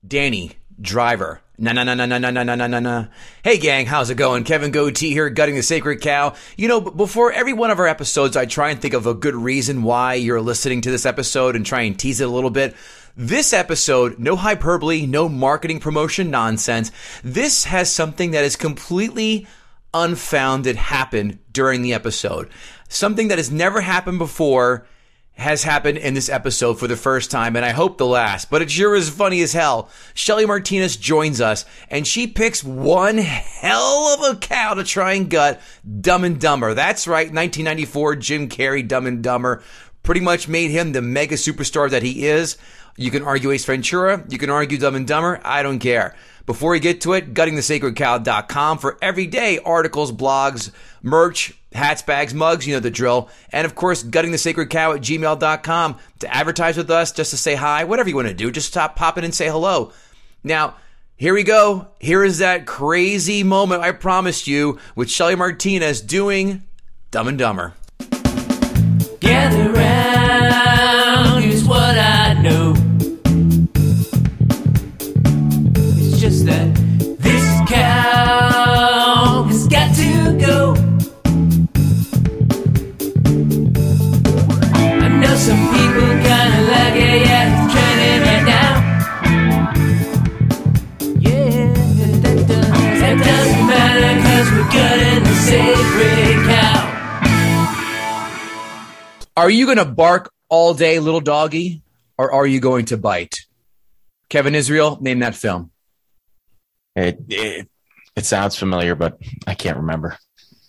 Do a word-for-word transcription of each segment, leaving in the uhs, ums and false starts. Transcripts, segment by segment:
Danny Driver. Na na na na na na na na na na. Hey gang, how's it going? Kevin Goatee here, gutting the sacred cow. You know, before every one of our episodes, I try and think of a good reason why you're listening to this episode and try and tease it a little bit. This episode, no hyperbole, no marketing promotion nonsense. This has something that is completely unfounded happen during the episode. Something that has never happened before has happened in this episode for the first time, and I hope the last, but it sure is funny as hell. Shelly Martinez joins us, and she picks one hell of a cow to try and gut Dumb and Dumber. That's right, nineteen ninety-four Jim Carrey, Dumb and Dumber, pretty much made him the mega superstar that he is. You can argue Ace Ventura, you can argue Dumb and Dumber, I don't care. Before we get to it, gutting the sacred cow dot com for everyday articles, blogs, merch, hats, bags, mugs, you know the drill. And of course, gutting the sacred cow at gmail dot com to advertise with us, just to say hi, whatever you want to do. Just stop popping and say hello. Now, here we go. Here is that crazy moment I promised you with Shelly Martinez doing Dumb and Dumber. Gather round, here's what I know. It's just that this cow has got to go. I know some people kinda like it, yeah, it's trending right now. Yeah, that, does, that doesn't matter, cause we're gutting the sacred cow. Are you going to bark all day, little doggy, or are you going to bite? Kevin Israel, name that film. It, it, it sounds familiar, but I can't remember.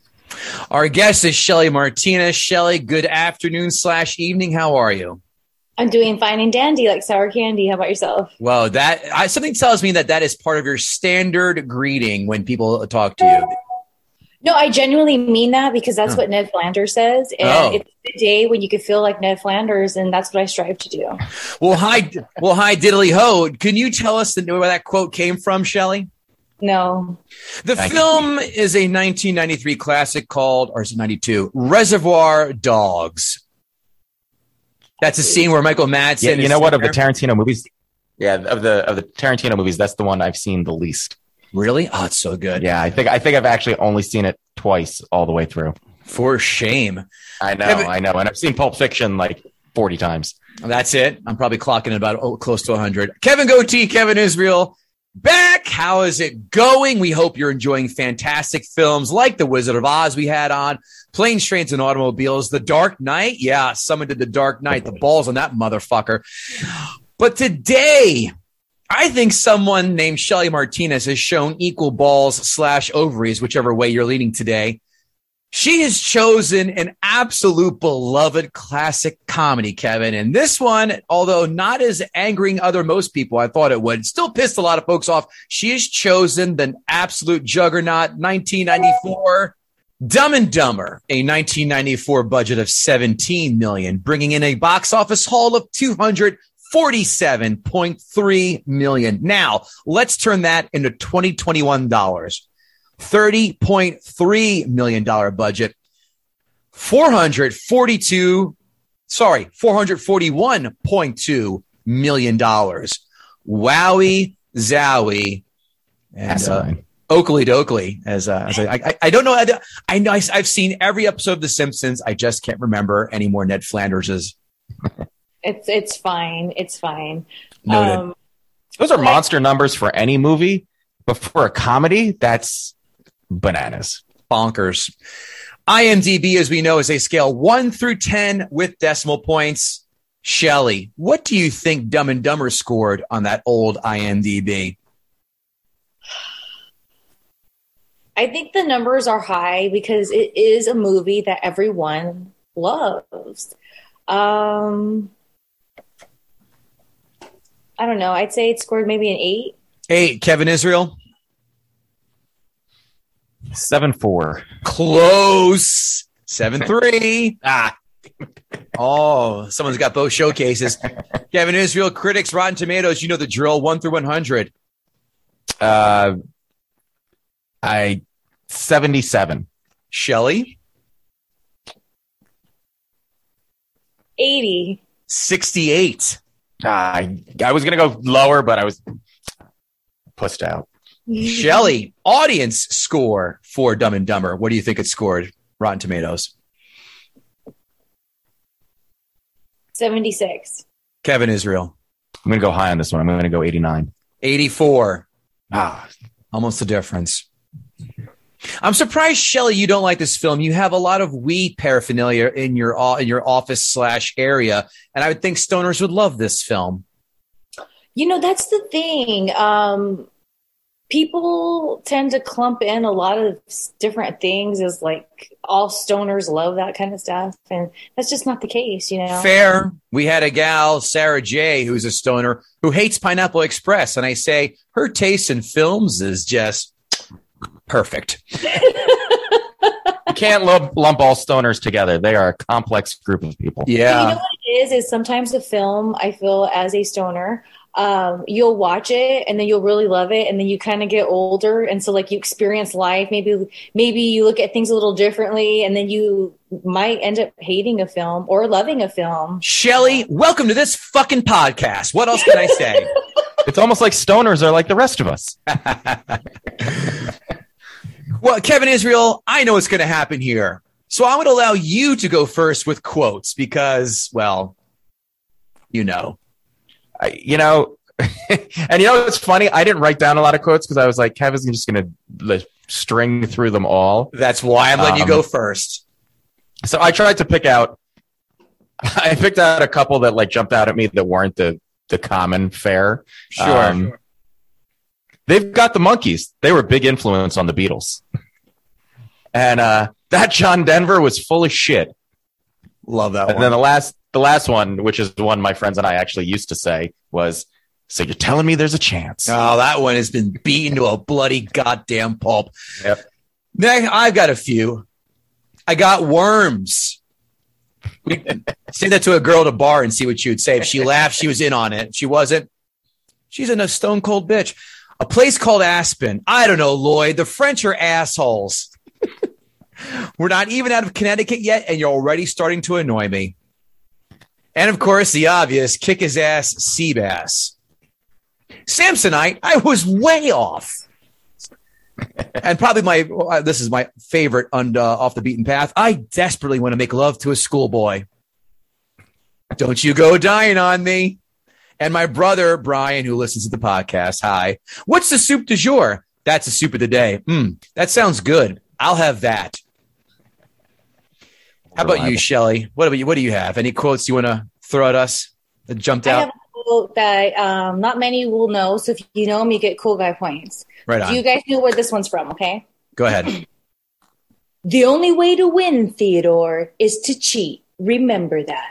Our guest is Shelly Martinez. Shelly, good afternoon slash evening. How are you? I'm doing fine and dandy like sour candy. How about yourself? Well, that I, something tells me that that is part of your standard greeting when people talk to you. No, I genuinely mean that because that's oh. what Ned Flanders says. And oh. it's the day when you could feel like Ned Flanders, and that's what I strive to do. Well, hi, well, hi, diddly ho. Can you tell us the, where that quote came from, Shelly? No. The Thank film you. is a nineteen ninety-three classic called, or is it ninety-two, Reservoir Dogs. That's a scene where Michael Madsen. Yeah, you is know what? Of there. the Tarantino movies, yeah, of the of the Tarantino movies, that's the one I've seen the least. Really? Oh, it's so good. Yeah, I think I think I've actually only seen it twice all the way through. For shame. I know, Kevin, I know. And I've seen Pulp Fiction like forty times. That's it. I'm probably clocking about oh, close to one hundred. Kevin Goatee, Kevin Israel, back. How is it going? We hope you're enjoying fantastic films like The Wizard of Oz we had on, Planes, Trains, and Automobiles, The Dark Knight. Yeah, someone did The Dark Knight. The balls on that motherfucker. But today, I think someone named Shelly Martinez has shown equal balls slash ovaries, whichever way you're leaning today. She has chosen an absolute beloved classic comedy, Kevin. And this one, although not as angering other most people I thought it would, still pissed a lot of folks off. She has chosen the absolute juggernaut nineteen ninety-four Dumb and Dumber, a nineteen ninety-four budget of seventeen million dollars, bringing in a box office haul of two hundred forty-seven point three million dollars. Now, let's turn that into twenty twenty-one dollars. thirty point three million dollars budget. four hundred forty-two, sorry, four hundred forty-one point two million dollars. Wowie zowie. And uh, Oakley dokley. As, uh, as I, I, I don't know. I, I know I've seen every episode of The Simpsons. I just can't remember any more Ned Flanders's. It's it's fine. It's fine. Noted. Um, Those are like, monster numbers for any movie, but for a comedy, that's bananas. Bonkers. IMDb, as we know, is a scale one through ten with decimal points. Shelly, what do you think Dumb and Dumber scored on that old IMDb? I think the numbers are high because it is a movie that everyone loves. Um, I don't know. I'd say it scored maybe an eight. Eight. Kevin Israel? seven four. Close. seven three. ah. Oh, someone's got both showcases. Kevin Israel, critics, Rotten Tomatoes, you know the drill, one through one hundred. Uh, I seventy-seven. Shelly? eighty. sixty-eight. Uh, I, I was going to go lower, but I was pussed out. Shelley, audience score for Dumb and Dumber. What do you think it scored? Rotten Tomatoes. seventy-six. Kevin Israel. I'm going to go high on this one. I'm going to go eighty-nine. eighty-four. Ah, Almost the difference. I'm surprised, Shelley, you don't like this film. You have a lot of weed paraphernalia in your in your office slash area, and I would think stoners would love this film. You know, that's the thing. Um, people tend to clump in a lot of different things as like all stoners love that kind of stuff. And that's just not the case, you know? Fair. We had a gal, Sarah J., who's a stoner, who hates Pineapple Express. And I say her taste in films is just perfect. you can't lump, lump all stoners together. They are a complex group of people. Yeah. You know what it is, is sometimes a film, I feel as a stoner, um, you'll watch it and then you'll really love it. And then you kind of get older. And so like you experience life, maybe, maybe you look at things a little differently and then you might end up hating a film or loving a film. Shelley, welcome to this fucking podcast. What else can I say? It's almost like stoners are like the rest of us. Well, Kevin Israel, I know what's going to happen here. So I'm going to allow you to go first with quotes because, well, you know. I, you know, and you know, it's funny. I didn't write down a lot of quotes because I was like, Kevin's just going to like, string through them all. That's why I'm letting um, you go first. So I tried to pick out, I picked out a couple that like jumped out at me that weren't the, the common fare. Sure. Um, they've got the Monkees. They were a big influence on the Beatles. And uh, that John Denver was full of shit. Love that and one. And then the last, the last one, which is the one my friends and I actually used to say, was, "So you're telling me there's a chance?" Oh, that one has been beaten to a bloody goddamn pulp. Yep. Now, I've got a few. I got worms. Say that to a girl at a bar and see what she would say. If she laughed, she was in on it. If she wasn't, she's a stone cold bitch. A place called Aspen. I don't know, Lloyd. The French are assholes. We're not even out of Connecticut yet, and you're already starting to annoy me. And, of course, the obvious, kick his ass, sea bass. Samsonite, I was way off. And probably my, uh, this is my favorite on, uh, off the beaten path. I desperately want to make love to a schoolboy. Don't you go dying on me. And my brother, Brian, who listens to the podcast. Hi. What's the soup du jour? That's the soup of the day. Mm, that sounds good. I'll have that. How about you, Shelley? What about you? What do you have? Any quotes you want to throw at us that jumped I out? have a quote that um, not many will know. So if you know them, you get cool guy points. Right on. Do you guys know where this one's from? Okay. Go ahead. The only way to win, Theodore, is to cheat. Remember that.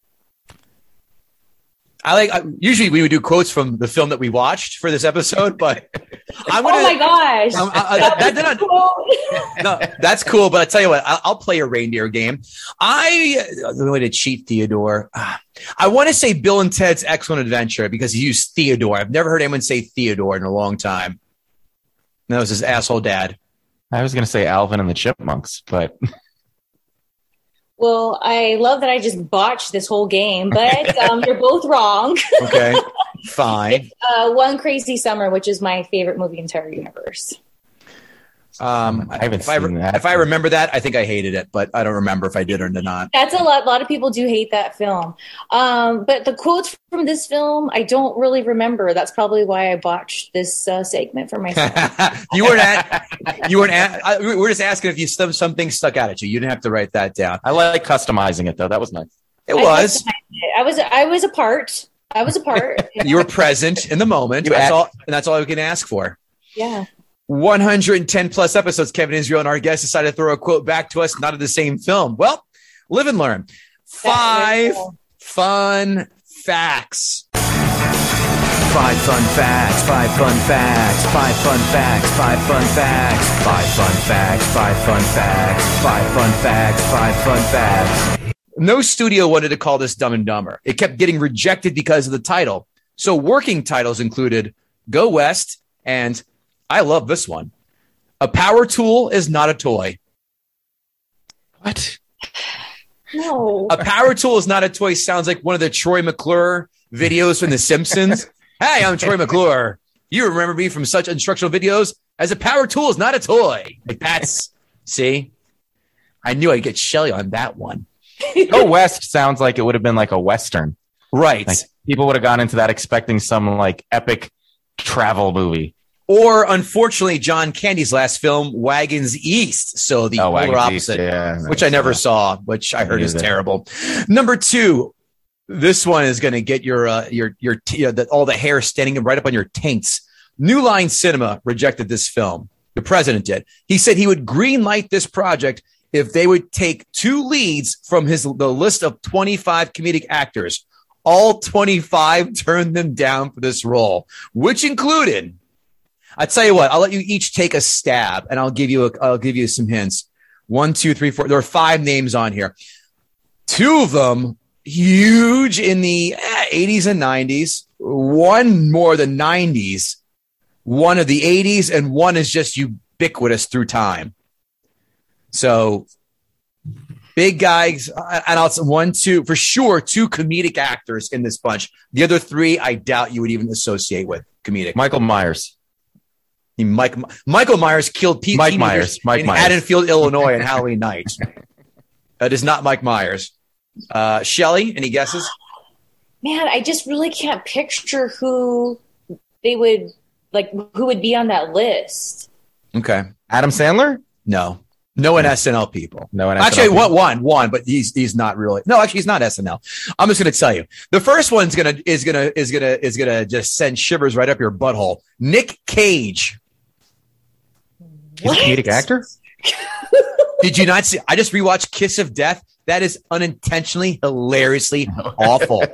I like. I, usually we would do quotes from the film that we watched for this episode, but I'm gonna. Oh my gosh! I'm, I, I, that, that, that, no, that's cool. But I tell you what, I'll, I'll play a reindeer game. I the way to cheat Theodore. I want to say Bill and Ted's Excellent Adventure because he used Theodore. I've never heard anyone say Theodore in a long time. That was his asshole dad. I was going to say Alvin and the Chipmunks, but. Well, I love that I just botched this whole game, but um, you're both wrong. Okay, fine. uh, One Crazy Summer, which is my favorite movie in the entire universe. Um, I haven't if I, seen that. If I remember that, I think I hated it, but I don't remember if I did or not. That's a lot. A lot of people do hate that film. Um, but the quotes from this film, I don't really remember. That's probably why I botched this uh, segment for myself. you weren't at, you weren't at, I, we we're just asking if you some something stuck out at you. You didn't have to write that down. I like customizing it though. That was nice. It was. I, I was. I was a part. I was a part. You were present in the moment. You that's act- all, and that's all we can ask for. Yeah. one hundred ten plus episodes, Kevin Israel and our guest decided to throw a quote back to us, not of the same film. Well, live and learn. Five fun facts. Five fun facts, five fun facts, five fun facts, five fun facts, five fun facts, five fun facts, five fun facts, five fun facts. No studio wanted to call this Dumb and Dumber. It kept getting rejected because of the title. So working titles included Go West and I love this one. A power tool is not a toy. What? No. A power tool is not a toy sounds like one of the Troy McClure videos from The Simpsons. Hey, I'm Troy McClure. You remember me from such instructional videos as a power tool is not a toy. Like that's, see? I knew I'd get Shelley on that one. Go West sounds like it would have been like a Western. Right. Like people would have gone into that expecting some like epic travel movie. Or, unfortunately, John Candy's last film, Wagons East. So the Oh, polar Wagons opposite, East, yeah, which I never uh, saw, which I heard is neither. terrible. Number two, this one is going to get your uh, your your t- uh, the, all the hair standing right up on your taints. New Line Cinema rejected this film. The president did. He said he would greenlight this project if they would take two leads from his the list of twenty-five comedic actors. All twenty-five turned them down for this role, which included. I tell you what, I'll let you each take a stab, and I'll give you a, I'll give you some hints. One, two, three, four. There are five names on here. Two of them huge in the eh, eighties and nineties. One more the nineties. One of the eighties, and one is just ubiquitous through time. So big guys, and I'll one, two for sure. Two comedic actors in this bunch. The other three, I doubt you would even associate with comedic. Michael Myers. He, Mike, Michael Myers killed Pete Mike Myers. Mike in Myers. Haddonfield, Illinois, on Halloween night. That is not Mike Myers. Uh, Shelley, any guesses? Man, I just really can't picture who they would like. Who would be on that list? Okay, Adam Sandler? no, no one S N L people. No one. Actually, what one, one, but he's he's not really. No, actually, he's not S N L. I'm just going to tell you, the first one's gonna is gonna is gonna is gonna just send shivers right up your butthole. Nick Cage. He's a comedic actor? Did you not see? I just rewatched Kiss of Death. That is unintentionally, hilariously awful.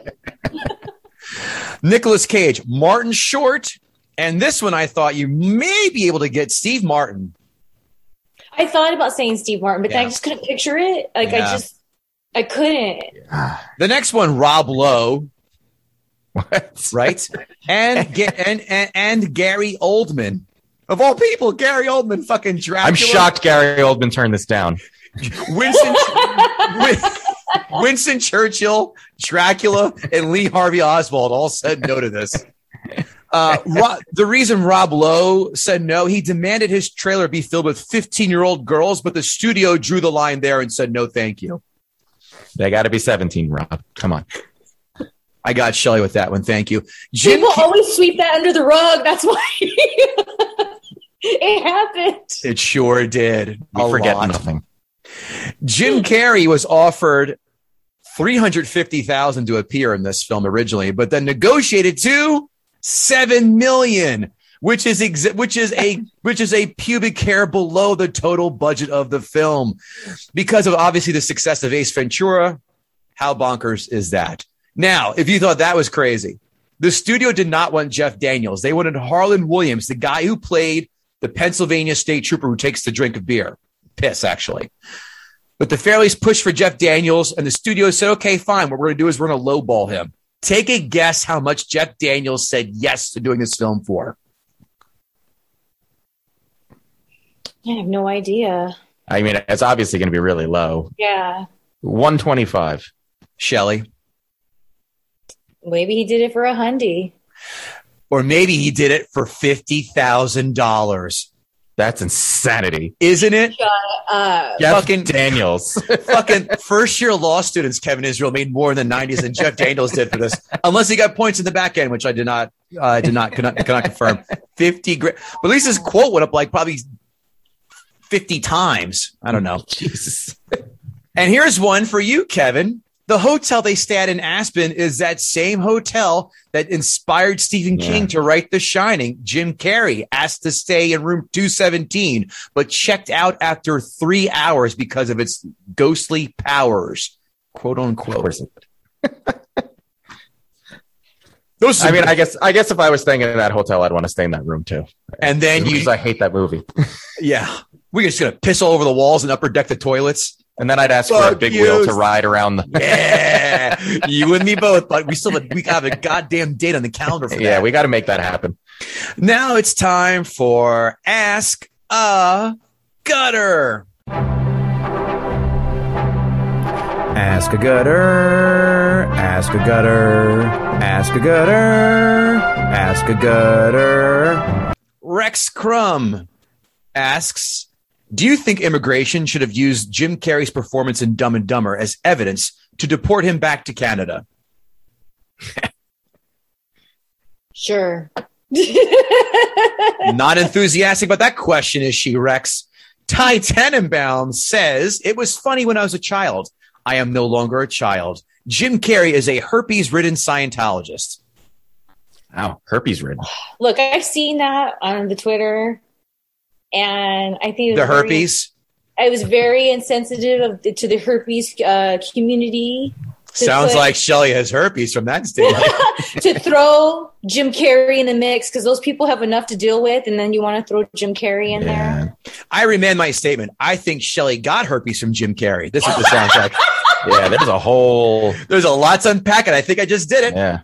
Nicolas Cage, Martin Short, and this one I thought you may be able to get Steve Martin. I thought about saying Steve Martin, but Yeah. I just couldn't picture it. Like Yeah. I just, I couldn't. The next one, Rob Lowe, What? right? And Ga- and, and and Gary Oldman. Of all people, Gary Oldman, fucking Dracula. I'm shocked Gary Oldman turned this down. Winston, Win- Winston Churchill, Dracula, and Lee Harvey Oswald all said no to this. Uh, Ro- the reason Rob Lowe said no, he demanded his trailer be filled with fifteen-year-old girls, but the studio drew the line there and said no, thank you. They got to be seventeen, Rob. Come on. I got Shelley with that one. Thank you. Jim People Ke- always sweep that under the rug. That's why it happened. It sure did. We A forget lot. nothing. Jim Carrey was offered three hundred fifty thousand dollars to appear in this film originally, but then negotiated to seven million dollars, which is ex- which is a which is a pubic hair below the total budget of the film. Because of obviously the success of Ace Ventura, how bonkers is that? Now, if you thought that was crazy, the studio did not want Jeff Daniels. They wanted Harlan Williams, the guy who played the Pennsylvania state trooper who takes the drink of beer. Piss, actually. But the Fairleys pushed for Jeff Daniels, and the studio said, okay, fine. What we're going to do is we're going to lowball him. Take a guess how much Jeff Daniels said yes to doing this film for. I have no idea. I mean, it's obviously going to be really low. Yeah. one twenty-five. Shelley. Maybe he did it for a hundy. Or maybe he did it for fifty thousand dollars. That's insanity. Isn't it? Uh, Jeff Fucking- Daniels. Fucking first year law students, Kevin Israel made more in the nineties than Jeff Daniels did for this. Unless he got points in the back end, which I did not, uh, did not, cannot, cannot confirm. fifty grand. But at least his quote went up like probably fifty times. I don't know. Jesus. And here's one for you, Kevin. The hotel they stay at in Aspen is that same hotel that inspired Stephen King Yeah. to write The Shining. Jim Carrey asked to stay in room two seventeen, but checked out after three hours because of its ghostly powers, quote unquote. Those I mean, I guess I guess if I was staying in that hotel, I'd want to stay in that room too. and then you, Because I hate that movie. yeah, we're just gonna piss all over the walls and upper deck the toilets. And then I'd ask for a Fuck big you. wheel to ride around the. Yeah, you and me both, but we still have, we have a goddamn date on the calendar for that. Yeah, we got to make that happen. Now it's time for Ask a Gutter. Ask a gutter, ask a gutter, ask a gutter, ask a gutter, Rex Crumb asks, do you think immigration should have used Jim Carrey's performance in Dumb and Dumber as evidence to deport him back to Canada? Sure. Not enthusiastic about that question, is she, Rex? Ty Tenenbaum says, it was funny when I was a child. I am no longer a child. Jim Carrey is a herpes-ridden Scientologist. Wow, herpes ridden. Look, I've seen that on the Twitter, and I think it was The very- herpes? I was very insensitive of the, to the herpes uh, community. to Sounds put- like Shelley has herpes from that statement. to throw Jim Carrey in the mix because those people have enough to deal with, and then you want to throw Jim Carrey in there. I remand my statement. I think Shelley got herpes from Jim Carrey. This is what this sounds like. Yeah, there's a whole. There's a lot to unpack, and I think I just did it. Yeah.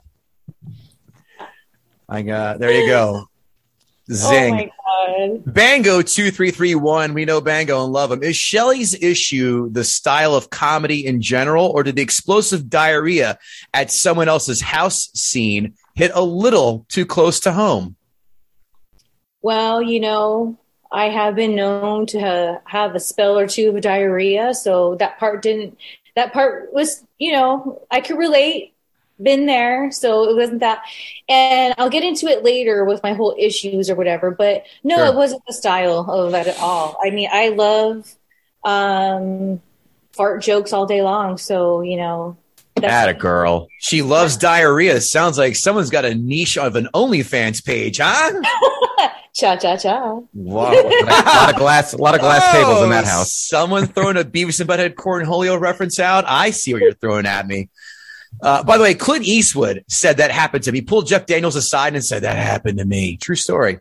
I got, there you go. Zing. Oh my god! Bango two three three one. We know Bango and love him. Is Shelley's issue the style of comedy in general, or did the explosive diarrhea at someone else's house scene hit a little too close to home? Well, you know, I have been known to ha- have a spell or two of diarrhea, so that part didn't. That part was, you know, I could relate. Been there, so it wasn't that. And I'll get into it later with my whole issues or whatever. But no, Sure. It wasn't the style of that at all. I mean, I love um, fart jokes all day long. So you know, Atta girl. She loves diarrhea. Sounds like someone's got a niche of an OnlyFans page, huh? cha cha cha. Wow. A lot of glass, a lot of glass tables in that Oh, house. Someone throwing a Beavis and Butthead Cornholio reference out. I see what you're throwing at me. Uh, by the way, Clint Eastwood said that happened to me. He pulled Jeff Daniels aside and said, that happened to me. True story.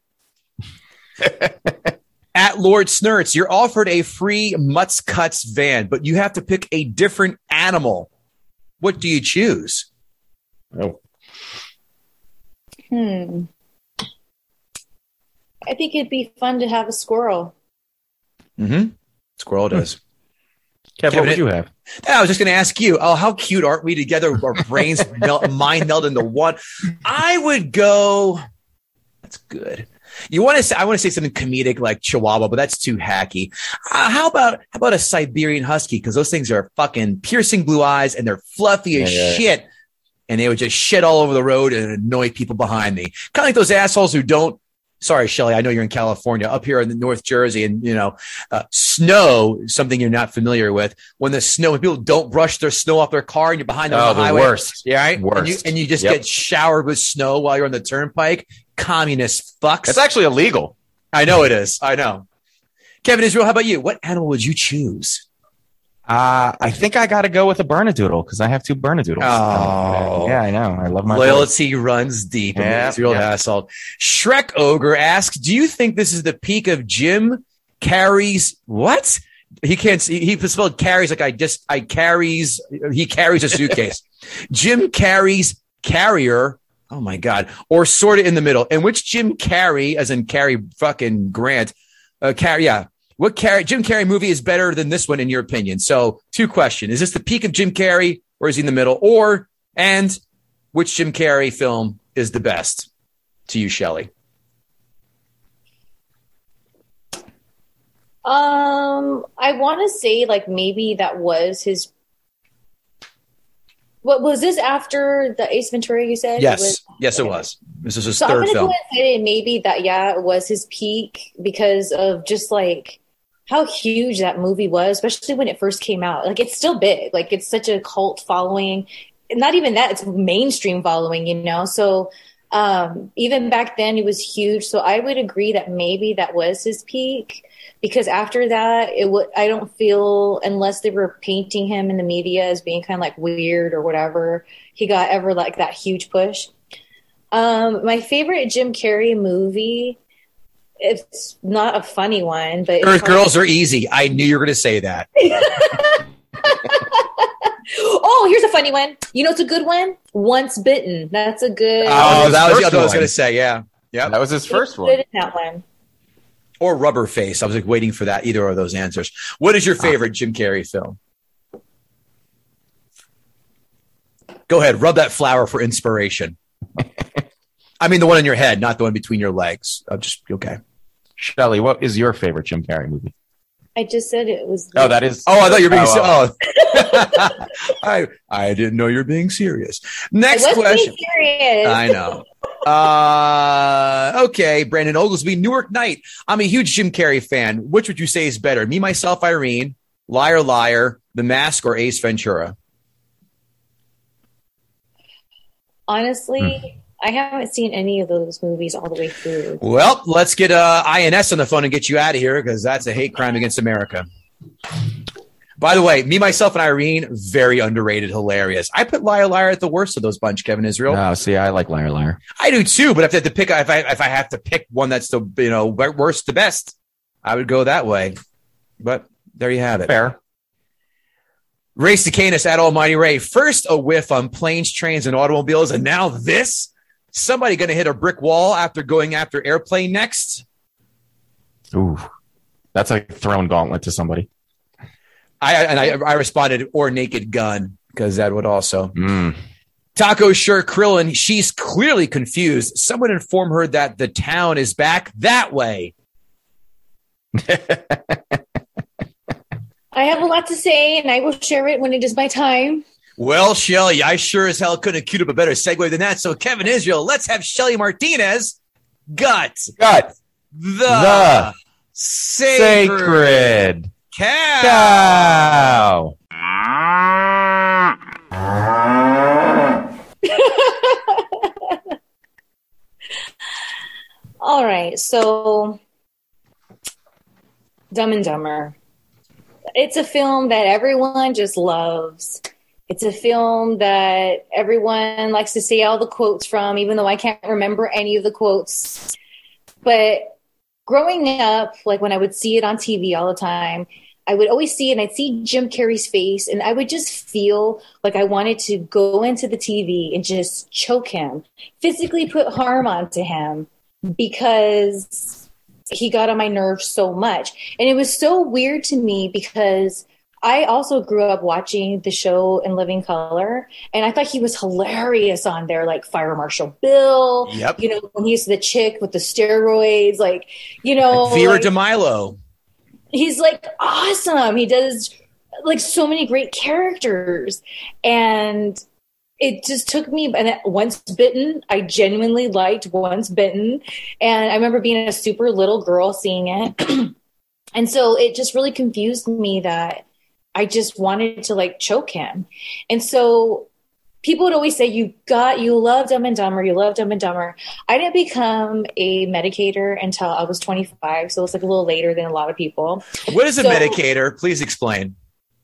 At Lord Snurts, you're offered a free Mutts Cuts van, but you have to pick a different animal. What do you choose? Oh. Hmm. I think it'd be fun to have a squirrel. Mm-hmm. Squirrel does. Kev, Kevin, what would you have? I was just going to ask you, oh, how cute aren't we together? Our brains melt, mind meld into one. I would go. That's good. You want to say? I want to say something comedic like Chihuahua, but that's too hacky. Uh, how about how about a Siberian Husky? Because those things are fucking piercing blue eyes and they're fluffy as Yeah, yeah. shit, and they would just shit all over the road and annoy people behind me. Kind of like those assholes who don't. Sorry, Shelley, I know you're in California, up here in the North Jersey, and, you know, uh, snow is something you're not familiar with. When the snow, when people don't brush their snow off their car and you're behind them Oh, on the the highway. worst. Yeah, right? And you, Worst. and you just Yep. get showered with snow while you're on the turnpike. Communist fucks. It's actually illegal. I know it is. I know. Kevin Israel, how about you? What animal would you choose? Uh, I think I got to go with a Bernedoodle because I have two Bernedoodles. Oh. Yeah, I know. I love my boys. Loyalty runs deep in Yeah, Israel yeah. Hasselt. Shrek Ogre asks, do you think this is the peak of Jim Carrey's what? He can't see. He spelled carries like I just, I carries, he carries a suitcase. Jim Carrey's Carrier. Oh my God. Or sort of in the middle. And which Jim Carrey, as in Carrey fucking Grant, uh, Carrey, yeah. What Carrey, Jim Carrey movie is better than this one in your opinion? So two questions. Is this the peak of Jim Carrey or is he in the middle? Or, and which Jim Carrey film is the best to you, Shelley? Um, I want to say like maybe that was his. What was this after the Ace Ventura? You said Yes. It was- yes, it was. This is his So I'm third gonna film. go and say maybe that yeah, it was his peak because of just like how huge that movie was, especially when it first came out. Like it's still big. Like it's such a cult following. And not even that, it's mainstream following, you know. So um, even back then, it was huge. So I would agree that maybe that was his peak because after that, it would. I don't feel unless they were painting him in the media as being kind of like weird or whatever, he got ever like that huge push. Um, my favorite Jim Carrey movie. It's not a funny one, but it's Earth probably- Girls are easy. I knew you were going to say that. Oh, here's a funny one. You know, it's a good one. Once Bitten. That's a good. Oh, his that was the first other one I was one. going to say. Yeah. Yeah. That was his first Good one. in that one. Or Rubber Face. I was like waiting for that. Either of those answers. What is your favorite Jim Carrey film? Go ahead. Rub that flower for inspiration. I mean, the one in your head, not the one between your legs. I'm just okay. Shelley, what is your favorite Jim Carrey movie? I just said it was. Oh, that is. Oh, I thought you were being. Oh, Oh, I I didn't know you were being serious. Next I was question. being serious. I know. Uh, okay, Brandon Oglesby, Newark Night. I'm a huge Jim Carrey fan. Which would you say is better? Me, Myself, Irene, Liar, Liar, The Mask, or Ace Ventura? Honestly, Hmm. I haven't seen any of those movies all the way through. Well, let's get uh, I N S on the phone and get you out of here because that's a hate crime against America. By the way, Me, Myself, and Irene, very underrated, hilarious. I put Liar, Liar at the worst of those bunch, Kevin Israel. No, see, I like Liar, Liar. I do too, but if I have to pick, if I if I have to pick one that's the you know worst to best, I would go that way. But there you have it. Fair. Ray Stacanis at Almighty Ray. First a whiff on planes, trains, and automobiles, and now this. Somebody going to hit a brick wall after going after airplane next? Ooh, that's like throwing gauntlet to somebody. I and I, I responded or Naked Gun because that would also. Mm. Taco Shirt Krillin. She's clearly confused. Someone inform her that the town is back that way. I have a lot to say, and I will share it when it is my time. Well, Shelly, I sure as hell couldn't have queued up a better segue than that. So, Kevin Israel, let's have Shelly Martinez gut Gut the, the sacred, sacred cow. cow. All right, so Dumb and Dumber. It's a film that everyone just loves. It's a film that everyone likes to say all the quotes from, even though I can't remember any of the quotes. But growing up, like when I would see it on T V all the time, I would always see it and I'd see Jim Carrey's face and I would just feel like I wanted to go into the T V and just choke him, physically put harm onto him because he got on my nerves so much. And it was so weird to me because I also grew up watching the show In Living Color, and I thought he was hilarious on there, like Fire Marshal Bill. Yep. You know, when he's the chick with the steroids, like, you know. Like Vera like, DeMilo. He's like awesome. He does like so many great characters. And it just took me, and Once Bitten, I genuinely liked Once Bitten. And I remember being a super little girl seeing it. And so it just really confused me that I just wanted to like choke him. And so people would always say, you got, you love Dumb and Dumber, you love Dumb and Dumber. I didn't become a medicator until I was twenty-five. So it's like a little later than a lot of people. What is a So- medicator? Please explain.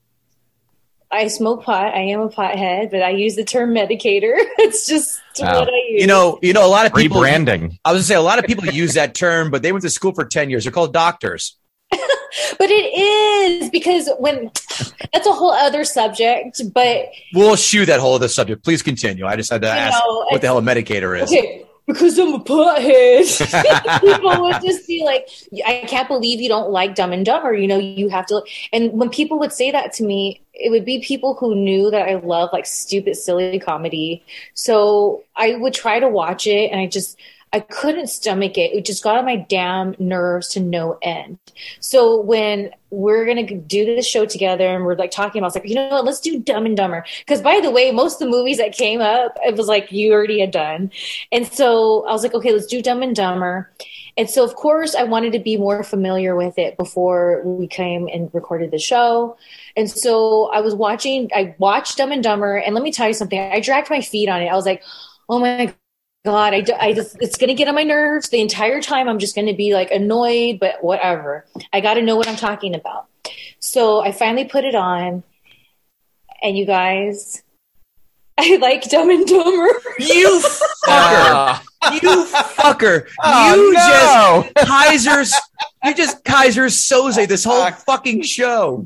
I smoke pot. I am a pothead, but I use the term medicator. It's just Wow. what I use. You know, you know, a lot of people. Rebranding. I was gonna say a lot of people use that term, but they went to school for ten years. They're called doctors. but it is because when that's a whole other subject, but We'll shoot that whole other subject. Please continue. I just had to You ask know, what the hell a medicator is. okay, because I'm a pothead, people would just be like, I can't believe you don't like Dumb and Dumber. You know, you have to. And when people would say that to me, it would be people who knew that I love like stupid, silly comedy. So I would try to watch it and I just, I couldn't stomach it. It just got on my damn nerves to no end. So when we're going to do this show together and we're like talking about, it's like, you know what, let's do Dumb and Dumber. Because by the way, most of the movies that came up, it was like you already had done. And so I was like, okay, let's do Dumb and Dumber. And so, of course, I wanted to be more familiar with it before we came and recorded the show. And so I was watching, I watched Dumb and Dumber. And let me tell you something, I dragged my feet on it. I was like, oh my God, I, I just, it's going to get on my nerves the entire time. I'm just going to be like annoyed, but whatever. I got to know what I'm talking about. So I finally put it on. And you guys, I like Dumb and Dumber. You fucker. You fucker. Oh, you no. just Kaiser's you just Kaiser Soze this whole fucking show.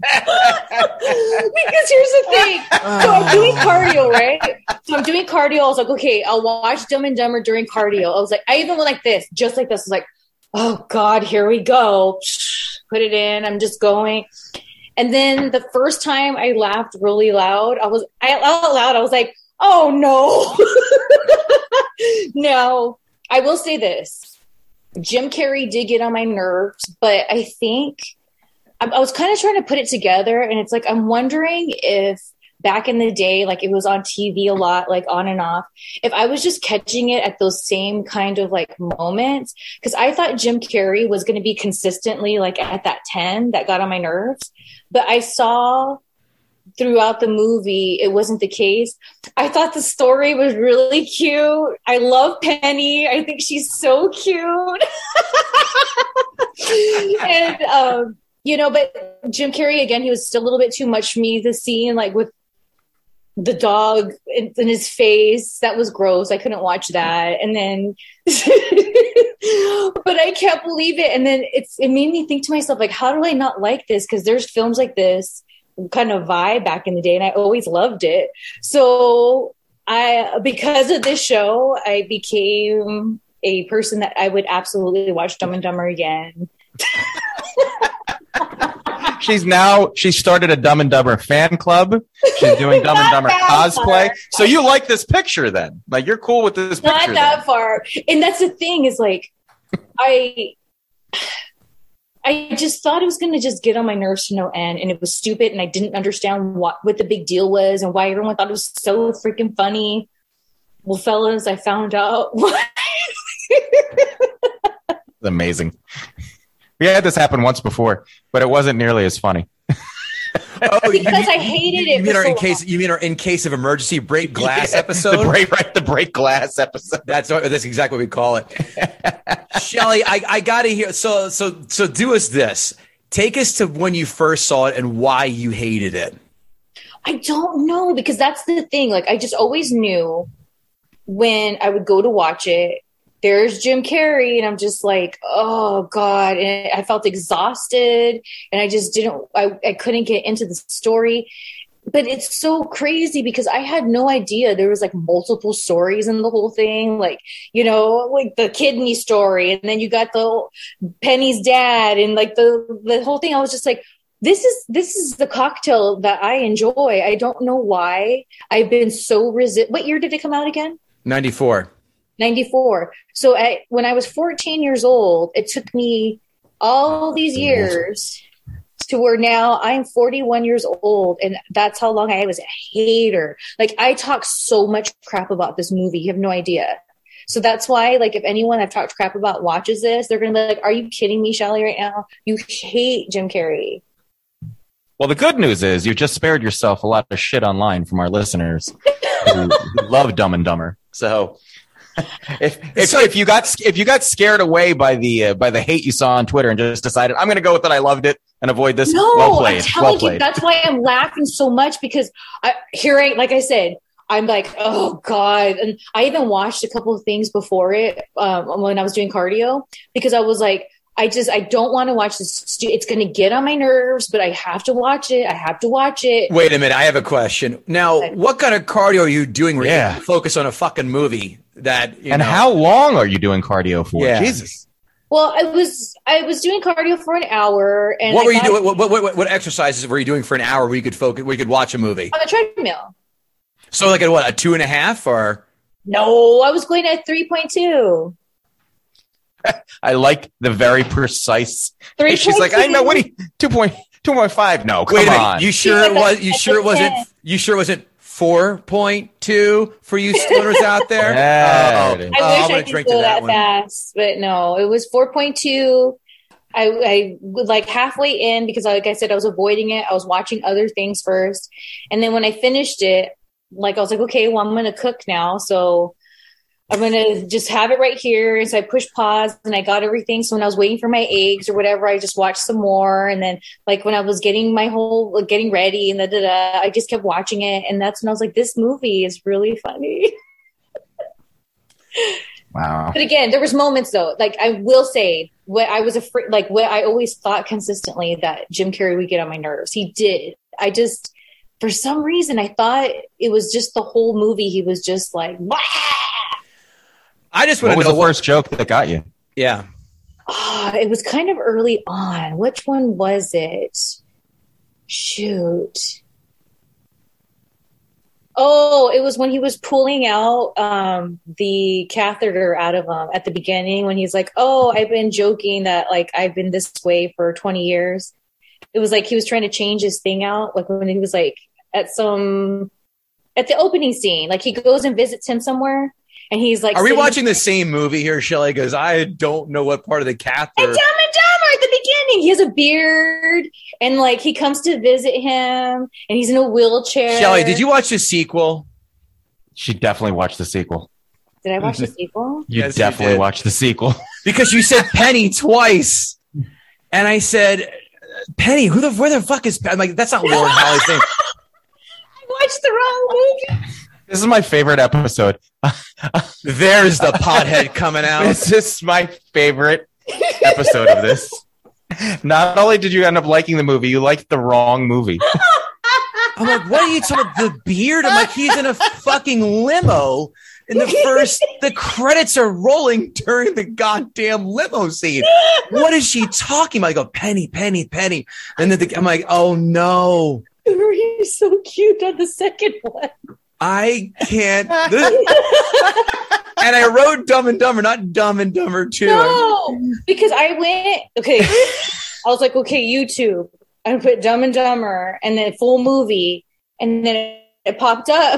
Because here's the thing. So I'm doing cardio, right? So I'm doing cardio. I was like, okay, I'll watch Dumb and Dumber during cardio. I was like, I even went like this, just like this. I was like, oh God, here we go. Put it in. I'm just going. And then the first time I laughed really loud, I was I out loud. I was like, oh no. Now, I will say this. Jim Carrey did get on my nerves, but I think I, I was kind of trying to put it together, and it's like I'm wondering if back in the day, like it was on T V a lot, like on and off, if I was just catching it at those same kind of like moments, because I thought Jim Carrey was going to be consistently like at that ten that got on my nerves, but I saw throughout the movie it wasn't the case. I thought the story was really cute. I love Penny. I think she's so cute. And um you know, but Jim Carrey, again, he was still a little bit too much for me. The scene like with the dog in, in his face, that was gross. I couldn't watch that. And then but I can't believe it. And then it's it made me think to myself, like, how do I not like this? Because there's films like this kind of vibe back in the day, and I always loved it. So I, because of this show, I became a person that I would absolutely watch Dumb and Dumber again. She's now, she started a Dumb and Dumber fan club. She's doing Dumb and Dumber cosplay. Far. So you like this picture then? Like, you're cool with this Not picture? Not that then. far. And that's the thing is like, I... I just thought it was going to just get on my nerves to no end, and it was stupid, and I didn't understand what, what the big deal was and why everyone thought it was so freaking funny. Well, fellas, I found out. It's amazing. We had this happen once before, but it wasn't nearly as funny. Oh, because you, I hated you, it. You mean for our so in case long. you mean our in case of emergency break glass Yeah, episode? The break, right, the break glass episode. That's what, that's exactly what we call it. Shelly, I, I got to hear. So so so do us this. Take us to when you first saw it and why you hated it. I don't know, because that's the thing. Like, I just always knew when I would go to watch it, there's Jim Carrey, and I'm just like, oh God. And I felt exhausted, and I just didn't, I, I couldn't get into the story. But it's so crazy because I had no idea there was like multiple stories in the whole thing. Like, you know, like the kidney story, and then you got the Penny's dad, and like the, the whole thing. I was just like, this is, this is the cocktail that I enjoy. I don't know why I've been so resi- What year did it come out again? ninety-four ninety-four. So at, when I was fourteen years old, it took me all these years to where now I'm forty-one years old, and that's how long I was a hater. Like, I talk so much crap about this movie. You have no idea. So that's why, like, if anyone I've talked crap about watches this, they're going to be like, are you kidding me, Shelly, right now? You hate Jim Carrey. Well, the good news is you just spared yourself a lot of shit online from our listeners who, who love Dumb and Dumber. So if if, So- if you got if you got scared away by the uh, by the hate you saw on Twitter and just decided I'm going to go with it, I loved it, and avoid this, No, well played, I'm telling well played. you, that's why I'm laughing so much, because I, here, I, like I said, I'm like, oh God. And I even watched a couple of things before it um, when I was doing cardio, because I was like, I just, I don't want to watch this. stu- It's going to get on my nerves, but I have to watch it. I have to watch it. Wait a minute, I have a question. Now, what kind of cardio are you doing where Yeah. you focus on a fucking movie that you And know, how long are you doing cardio for? Yeah. Jesus. Well, I was, I was doing cardio for an hour, and what I were you got doing? What, what, what, what exercises were you doing for an hour where you could focus, where you could watch a movie? on the treadmill. So like at what, a two and a half or? No, I was going at three point two. I like the very precise. three She's like, I know what do you, two point two point five. No, come Wait a minute, on. you sure like it a- was? You like sure a it wasn't? ten. You sure it wasn't four point two for you stoners out there? There Oh, it is. oh, I I'm wish gonna I could drink go to that, that one. fast, but no, it was four point two. I, I was like halfway in because, like I said, I was avoiding it. I was watching other things first. And then when I finished it, like I was like, okay, well, I'm going to cook now. So I'm going to just have it right here. And so I pushed pause and I got everything. So when I was waiting for my eggs or whatever, I just watched some more. And then like when I was getting my whole, like, getting ready and da, da, da, I just kept watching it. And that's when I was like, this movie is really funny. Wow. But again, there was moments though. Like I will say, what I was afraid, like what I always thought consistently that Jim Carrey would get on my nerves. He did. I just, for some reason, I thought it was just the whole movie. He was just like, "Wah!" I just What want was to know the first joke that got you? Yeah. Ah, it was kind of early on. Which one was it? Shoot. Oh, it was when he was pulling out um, the catheter out of him at the beginning when he's like, oh, I've been joking that like I've been this way for twenty years. It was like he was trying to change his thing out. Like when he was like at some, at the opening scene, like he goes and visits him somewhere and he's like, Are we sitting- watching the same movie here, Shelley? Because I don't know what part of the And catheter. Dumb and Dumber at the beginning. He has a beard and like he comes to visit him and he's in a wheelchair. Shelley, did you watch the sequel? She definitely watched the sequel. Did I watch the sequel? You Yes, you definitely did. watched the sequel. Because you said Penny twice. And I said, Penny, who the where the fuck is Penny? I'm like, that's not Lauren Holly's name. I watched the wrong movie. This is my favorite episode. There's the pothead coming out. This is my favorite episode of this. Not only did you end up liking the movie, you liked the wrong movie. I'm like, what are you talking about? The beard? I'm like, he's in a fucking limo. In the first, the credits are rolling during the goddamn limo scene. What is she talking about? I go, Penny, Penny, Penny. And then the, I'm like, oh no, He's so cute on the second one. I can't. This- and I wrote Dumb and Dumber, not Dumb and Dumber two. No, because I went, okay, I was like, okay, YouTube. I put Dumb and Dumber and then full movie, and then it, it popped up.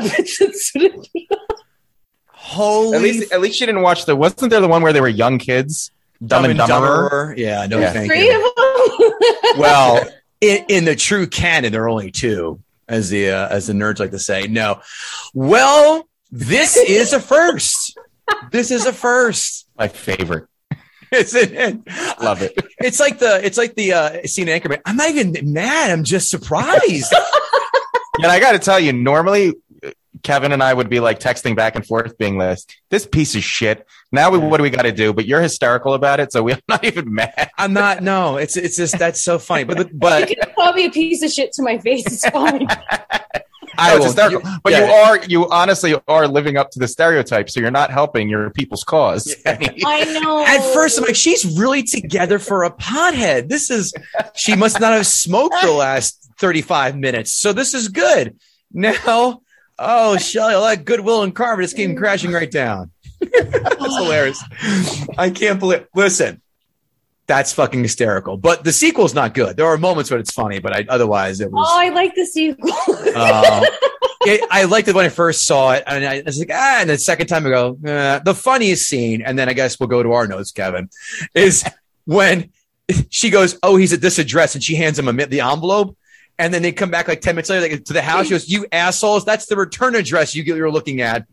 Holy At least, at least she didn't watch the. Wasn't there the one where they were young kids? Dumb, and Dumber. Yeah, no, Yeah. thank Three you. of them. Well, in, in the true canon, there are only two, as the uh, as the nerds like to say. No, well, this is a first. This is a first. My favorite. Isn't it? Love it. It's like the it's like the uh, scene in Anchorman. I'm not even mad. I'm just surprised. And I got to tell you, normally Kevin and I would be like texting back and forth, being this this piece of shit. Now, we, what do we got to do? But you're hysterical about it, so we're not even mad. I'm not. No, it's it's just that's so funny. But You but can call me a piece of shit to my face. It's fine. I No, it's will. hysterical. you- but yeah. you are you honestly are living up to the stereotype, so you're not helping your people's cause. I know. At first, I'm like, she's really together for a pothead. This is, she must not have smoked the last thirty-five minutes. So this is good. Now, oh, Shelley, all that goodwill and karma just came crashing right down. That's hilarious. I can't believe, listen, that's fucking hysterical. But the sequel's not good. There are moments when it's funny, but I, otherwise it was. Oh, I like the sequel. Uh, it, I liked it when I first saw it, and I, I was like, ah. And the second time I go, eh. The funniest scene, and then I guess we'll go to our notes, Kevin, is when she goes, "Oh, he's at this address," and she hands him a, the envelope, and then they come back like ten minutes later like, to the house. She goes, "You assholes! That's the return address you you're looking at."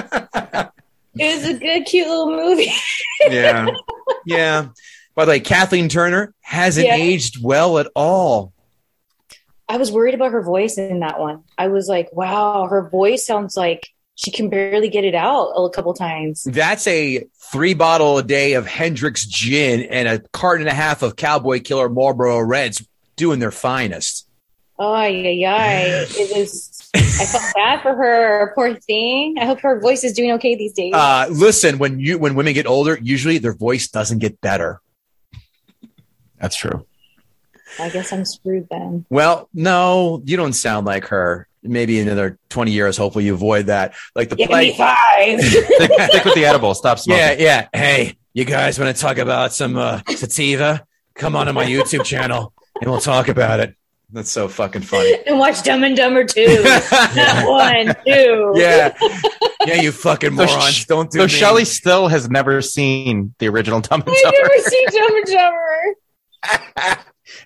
It was a good, cute little movie. Yeah, yeah. By the way, Kathleen Turner hasn't Yeah. aged well at all. I was worried about her voice in that one. I was like, wow, her voice sounds like she can barely get it out a couple times. That's a three bottle a day of Hendrick's gin and a carton and a half of Cowboy Killer Marlboro Reds doing their finest. Oh, yeah, yeah. It was. I felt bad for her, poor thing. I hope her voice is doing okay these days. Uh, listen, when you when women get older, usually their voice doesn't get better. That's true. I guess I'm screwed then. Well, no, you don't sound like her. Maybe in another twenty years, hopefully you avoid that. Like the Give play. me five. stick, stick with the edible. Stop smoking. Yeah, yeah. Hey, you guys want to talk about some uh, sativa? Come on to my YouTube channel and we'll talk about it. That's so fucking funny. And watch Dumb and Dumber two. Not one, two. Yeah. Yeah, you fucking So morons. sh- Don't do So me. Shelley still has never seen the original Dumb and I've Dumber. never seen Dumb and Dumber.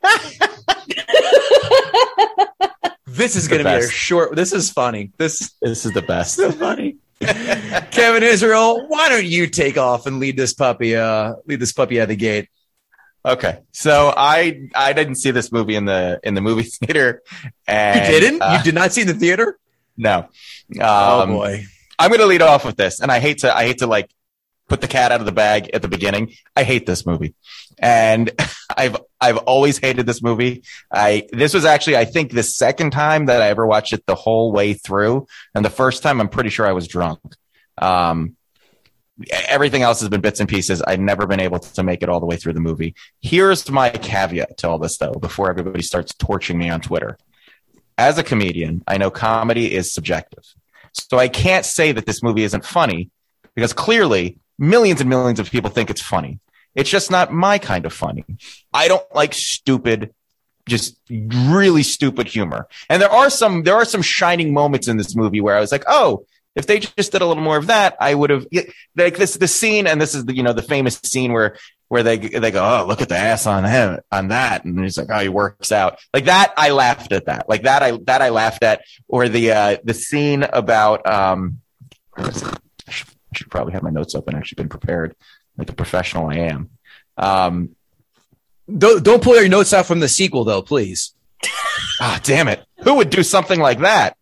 This is The going to be a best. short. This is funny. This This is the best. so funny. Kevin Israel, why don't you take off and lead this puppy? Uh, lead this puppy out of the gate. Okay, so I I didn't see this movie in the in the movie theater. And, You didn't? uh, you did not see it in the theater? no. Oh Um, boy. I'm going to lead off with this, and I hate to I hate to like put the cat out of the bag at the beginning. I hate this movie, and I've I've always hated this movie. I this was actually I think the second time that I ever watched it the whole way through, and the first time I'm pretty sure I was drunk. Um, everything else has been bits and pieces. I've never been able to make it all the way through the movie. Here's my caveat to all this, though, before everybody starts torching me on Twitter. As a comedian, I know comedy is subjective. So I can't say that this movie isn't funny because clearly millions and millions of people think it's funny. It's just not my kind of funny. I don't like stupid, just really stupid humor. And there are some, there are some shining moments in this movie where I was like, oh, if they just did a little more of that, I would have like this, the scene. And this is the, you know, the famous scene where, where they, they go, oh, look at the ass on him, on that. And he's like, oh, he works out like that. I laughed at that. Like that. I, that I laughed at, or the, uh, the scene about, um, I should, I should probably have my notes open. I've actually been prepared like a professional I am. Um, Don't don't pull your notes out from the sequel, though, please. Ah, oh, damn it! Who would do something like that?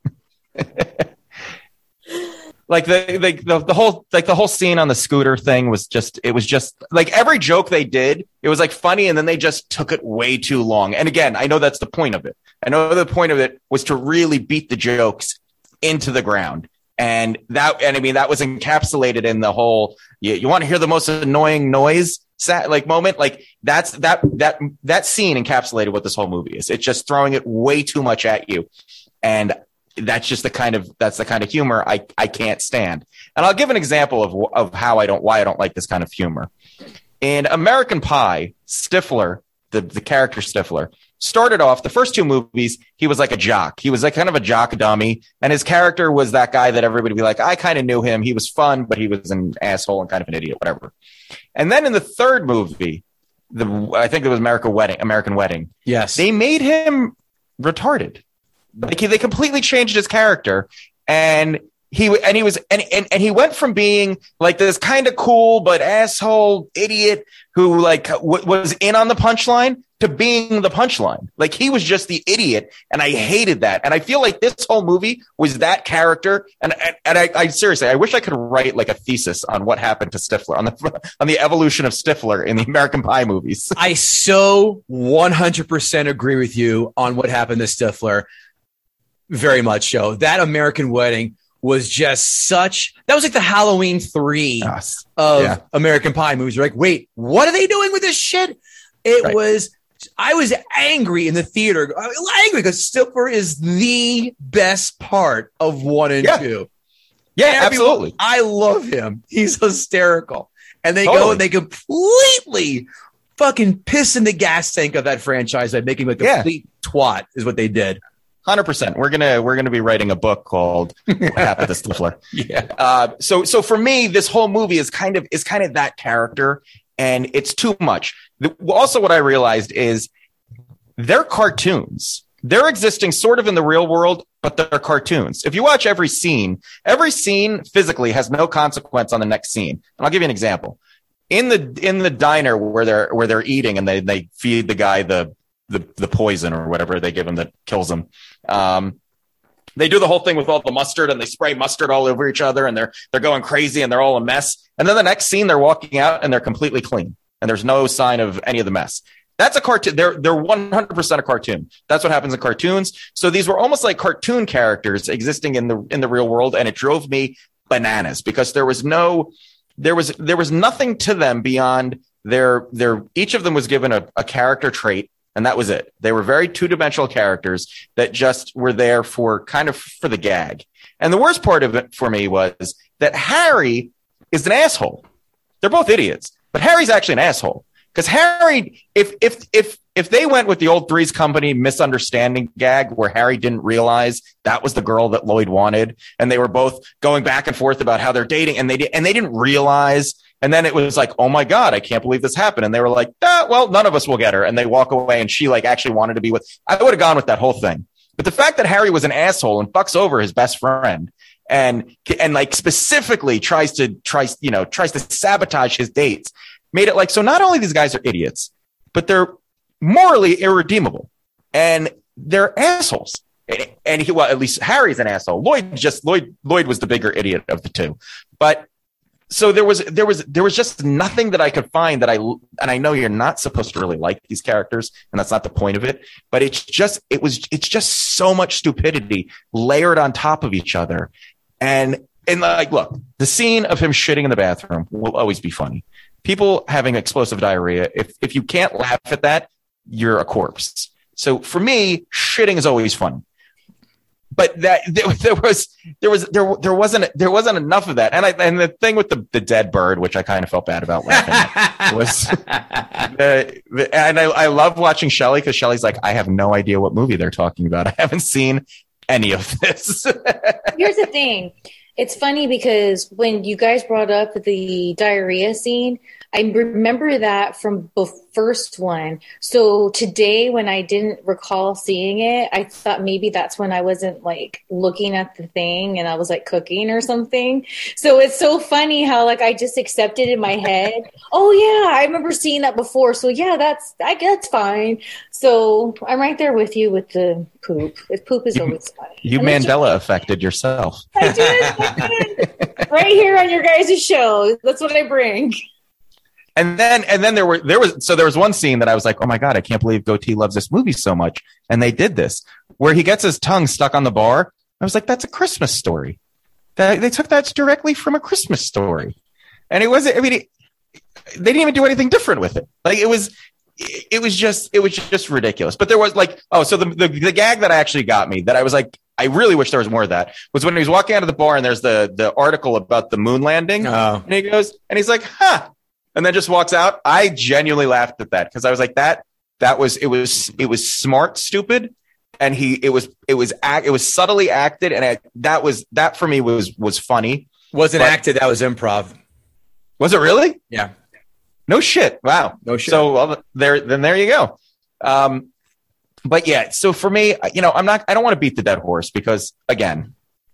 Like the, the the the whole like the whole scene on the scooter thing was just it was just like every joke they did, it was like funny, and then they just took it way too long. And again, I know that's the point of it. I know the point of it was to really beat the jokes into the ground. And that, and I mean, that was encapsulated in the whole, you, you want to hear the most annoying noise, like moment, like that's, that, that, that scene encapsulated what this whole movie is. It's just throwing it way too much at you. And that's just the kind of, that's the kind of humor I, I can't stand. And I'll give an example of, of how I don't, why I don't like this kind of humor. In American Pie, Stifler, the, the character Stifler, started off the first two movies, he was like a jock. He was like kind of a jock dummy. And his character was that guy that everybody would be like, I kind of knew him. He was fun, but he was an asshole and kind of an idiot, whatever. And then in the third movie, the I think it was American Wedding, American Wedding. Yes. They made him retarded. Like he, they completely changed his character. And he and he was and, and, and he went from being like this kind of cool but asshole idiot who like w- was in on the punchline to being the punchline. Like he was just the idiot, and I hated that. And I feel like this whole movie was that character. And and, and I, I seriously, I wish I could write like a thesis on what happened to Stifler, on the on the evolution of Stifler in the American Pie movies. I so one hundred percent agree with you on what happened to Stifler. Very much so. That American Wedding was just such, that was like the Halloween three Yes. of Yeah. American Pie movies. You're like, wait, what are they doing with this shit? It Right. was, I was angry in the theater. I was angry because Stifler is the best part of one and Yeah. two. Yeah, Everyone- absolutely. I love him. He's hysterical. And they go Totally. and they completely fucking piss in the gas tank of that franchise by making like a Yeah. complete twat is what they did. one hundred percent. We're gonna we're gonna be writing a book called "What Happened to Stifler." Yeah. Uh, so so for me, this whole movie is kind of is kind of that character, and it's too much. The, also, what I realized is they're cartoons. They're existing sort of in the real world, but they're cartoons. If you watch every scene, every scene physically has no consequence on the next scene. And I'll give you an example. In the in the diner where they're where they're eating and they they feed the guy the the the poison or whatever they give him that kills him. Um, they do the whole thing with all the mustard and they spray mustard all over each other and they're they're going crazy and they're all a mess. And then the next scene they're walking out and they're completely clean and there's no sign of any of the mess. That's a cartoon. They're they're one hundred percent a cartoon. That's what happens in cartoons. So these were almost like cartoon characters existing in the in the real world, and it drove me bananas because there was no there was there was nothing to them beyond their their each of them was given a, a character trait. And that was it. They were very two-dimensional characters that just were there for kind of for the gag. And the worst part of it for me was that Harry is an asshole. They're both idiots, but Harry's actually an asshole. Because Harry, if if if if they went with the old Three's Company misunderstanding gag where Harry didn't realize that was the girl that Lloyd wanted, and they were both going back and forth about how they're dating, and they did, and they didn't realize. And then it was like, oh my God, I can't believe this happened. And they were like, ah, well, none of us will get her. And they walk away and she like actually wanted to be with, I would have gone with that whole thing. But the fact that Harry was an asshole and fucks over his best friend and, and like specifically tries to, tries, you know, tries to sabotage his dates made it like, so not only these guys are idiots, but they're morally irredeemable and they're assholes. And he, well, at least Harry's an asshole. Lloyd just, Lloyd, Lloyd was the bigger idiot of the two. But So there was there was there was just nothing that I could find that I and I know you're not supposed to really like these characters and that's not the point of it, but it's just it was it's just so much stupidity layered on top of each other. And and like look, the scene of him shitting in the bathroom will always be funny. People having explosive diarrhea, if if you can't laugh at that, you're a corpse. So for me, shitting is always fun. but that there, there was there was there there wasn't there wasn't enough of that. And I and the thing with the, the dead bird, which I kind of felt bad about laughing at, was the, the and I, I love watching Shelley because Shelley's like, I have no idea what movie they're talking about. I haven't seen any of this. Here's the thing. It's funny because when you guys brought up the diarrhea scene, I remember that from the first one. So today, when I didn't recall seeing it, I thought maybe that's when I wasn't like looking at the thing and I was like cooking or something. So it's so funny how like I just accepted in my head. Oh yeah, I remember seeing that before. So yeah, that's I guess fine. So I'm right there with you with the poop. If poop is always funny. You and Mandela just, affected yourself. I did, I did. Right here on your guys' show. That's what I bring. And then, and then there were, there was, so there was one scene that I was like, oh my God, I can't believe Goatee loves this movie so much. And they did this where he gets his tongue stuck on the bar. I was like, that's a Christmas Story. That they took that directly from a Christmas Story. And it wasn't, I mean, it, they didn't even do anything different with it. Like it was, it was just, it was just ridiculous. But there was like, oh, so the, the, the gag that actually got me that I was like, I really wish there was more of that was when he was walking out of the bar and there's the, the article about the moon landing. Oh. And he goes, and he's like, huh. And then just walks out. I genuinely laughed at that because I was like, that, that was, it was, it was smart, stupid. And he, it was, it was, act, it was subtly acted. And I, that was, that for me was, was funny. Wasn't but, acted. That was improv. Was it really? Yeah. No shit. Wow. No shit. So well, there, then there you go. Um, but yeah, so for me, you know, I'm not, I don't want to beat the dead horse because again,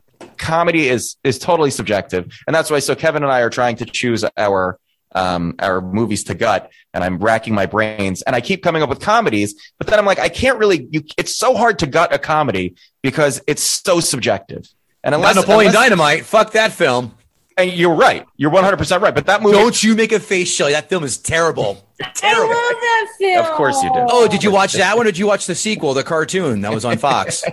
comedy is, is totally subjective. And that's why, so Kevin and I are trying to choose our, um, our movies to gut, and I'm racking my brains and I keep coming up with comedies, but then I'm like, I can't really, you, it's so hard to gut a comedy because it's so subjective. And unless Not Napoleon unless, Dynamite, fuck that film. And you're right. You're one hundred percent right. But that movie. Don't you make a face, Shelley. That film is terrible. Terrible. I love that film. Of course you do. Oh, did you watch that one or did you watch the sequel, the cartoon that was on Fox?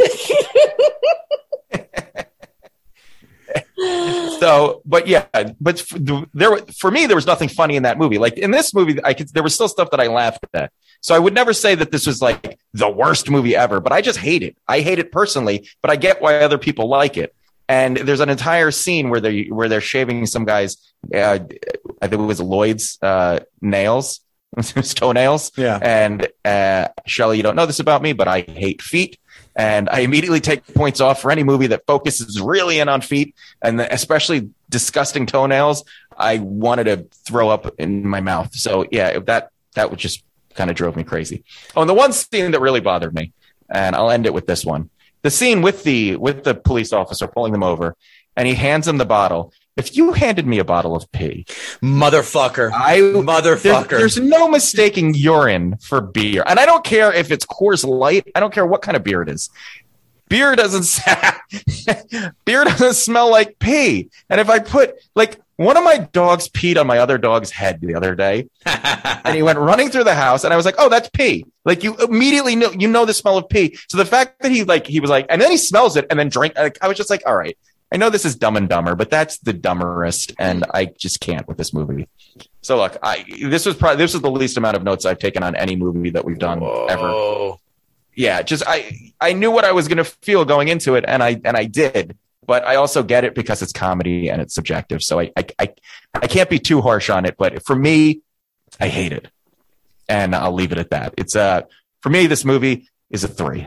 So, but yeah, but for, there for me, there was nothing funny in that movie. Like in this movie, I could, there was still stuff that I laughed at. So I would never say that this was like the worst movie ever, but I just hate it. I hate it personally, but I get why other people like it. And there's an entire scene where they where they're shaving some guy's, uh, I think it was Lloyd's uh, nails, his toenails. Yeah. And uh, Shelley, you don't know this about me, but I hate feet. And I immediately take points off for any movie that focuses really in on feet, and especially disgusting toenails. I wanted to throw up in my mouth. So yeah, that that would just kind of drove me crazy. Oh, and the one scene that really bothered me, and I'll end it with this one: the scene with the with the police officer pulling them over, and he hands him the bottle. If you handed me a bottle of pee, motherfucker, I motherfucker, there, there's no mistaking urine for beer, and I don't care if it's Coors Light. I don't care what kind of beer it is. Beer doesn't beer doesn't smell like pee. And if I put like one of my dogs peed on my other dog's head the other day, and he went running through the house, and I was like, "Oh, that's pee!" Like you immediately know you know the smell of pee. So the fact that he like he was like, and then he smells it and then drink. Like, I was just like, "All right." I know this is Dumb and Dumber, but that's the dumberest, and I just can't with this movie. So look, I this was probably this was the least amount of notes I've taken on any movie that we've done Whoa. ever. Yeah, just I I knew what I was going to feel going into it, and I and I did, but I also get it because it's comedy and it's subjective. So I I I, I can't be too harsh on it, but for me, I hate it, and I'll leave it at that. It's uh for me, this movie is a three.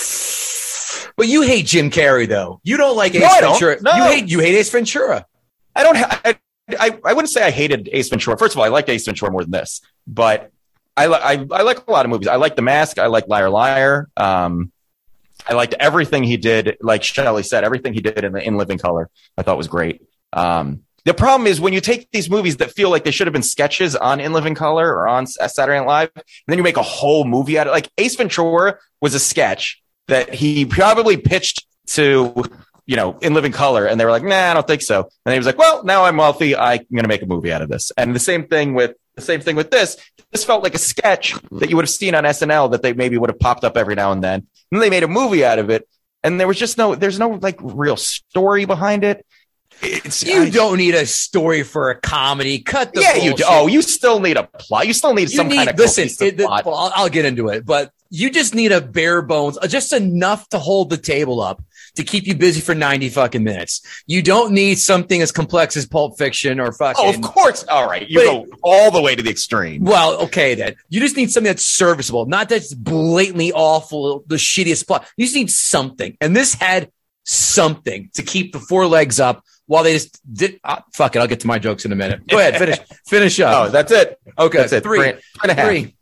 But you hate Jim Carrey, though. You don't like Ace no, I Ventura. Don't. No. You hate you hate Ace Ventura. I don't. Ha- I, I I wouldn't say I hated Ace Ventura. First of all, I liked Ace Ventura more than this, but I li- I, I like a lot of movies. I like The Mask. I like Liar Liar. Um, I liked everything he did. Like Shelley said, everything he did in the In Living Color, I thought was great. Um, the problem is when you take these movies that feel like they should have been sketches on In Living Color or on Saturday Night Live, and then you make a whole movie out of it. Like Ace Ventura was a sketch that he probably pitched to, you know, In Living Color, and they were like, nah, I don't think so. And he was like, well, now I'm wealthy, I'm going to make a movie out of this. And the same thing with the same thing with this. This felt like a sketch that you would have seen on S N L that they maybe would have popped up every now and then. And then they made a movie out of it, and there was just no, there's no like real story behind it. It's, you I, don't need a story for a comedy. Cut the yeah, bullshit. you do. Oh, you still need a plot. You still need You some need, kind of listen. cohesive It, the, plot. well, I'll, I'll get into it, but You just need a bare bones, uh, just enough to hold the table up to keep you busy for ninety fucking minutes. You don't need something as complex as Pulp Fiction or fucking. Oh, of course. All right. You But- go all the way to the extreme. Well, okay, then. You just need something that's serviceable, not that's blatantly awful, the shittiest plot. You just need something. And this had something to keep the four legs up while they just did. Ah, fuck it. I'll get to my jokes in a minute. Go ahead. Finish. Finish Oh, up. that's it. Okay. That's it. Three. Three, three and a half. Three.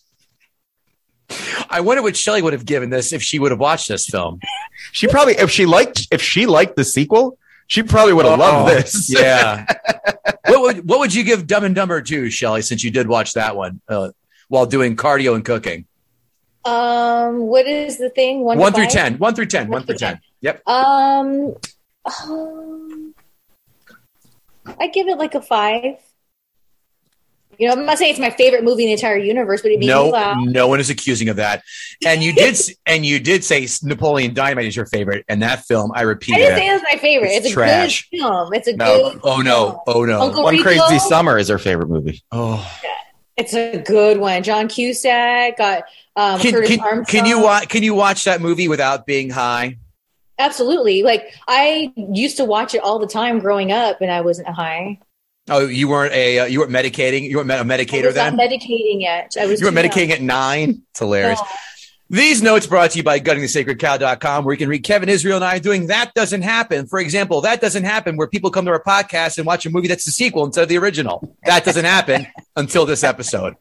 I wonder what Shelley would have given this if she would have watched this film. She probably, if she liked, if she liked the sequel, she probably would have loved this. Yeah. what would what would you give Dumb and Dumber two, Shelley, since you did watch that one uh, while doing cardio and cooking? Um, what is the thing? One, to One through five? ten. One through ten. One One through through ten. Yep. Um, um, I give it like a five. You know, I'm not saying it's my favorite movie in the entire universe, but it made me No, laugh. no one is accusing of that. And you did, s- and you did say Napoleon Dynamite is your favorite, and that film, I repeat I didn't it. say it was my favorite. It's It's, a trash. good film. It's a No. good. Oh no! Oh no! Uncle One Rico? Crazy Summer is her favorite movie. Oh. It's a good one. John Cusack got um, Can, Curtis can, Armstrong. can you watch? Can you watch that movie without being high? Absolutely. Like I used to watch it all the time growing up, and I wasn't high. Oh, you weren't a uh, you weren't medicating. You weren't a I medicator was then. not medicating yet. I was. You were too young. medicating at nine. It's hilarious. No. These notes brought to you by gutting the sacred cow dot com, where you can read Kevin Israel and I doing That Doesn't Happen. For example, That Doesn't Happen, where people come to our podcast and watch a movie that's the sequel instead of the original. That doesn't happen until this episode.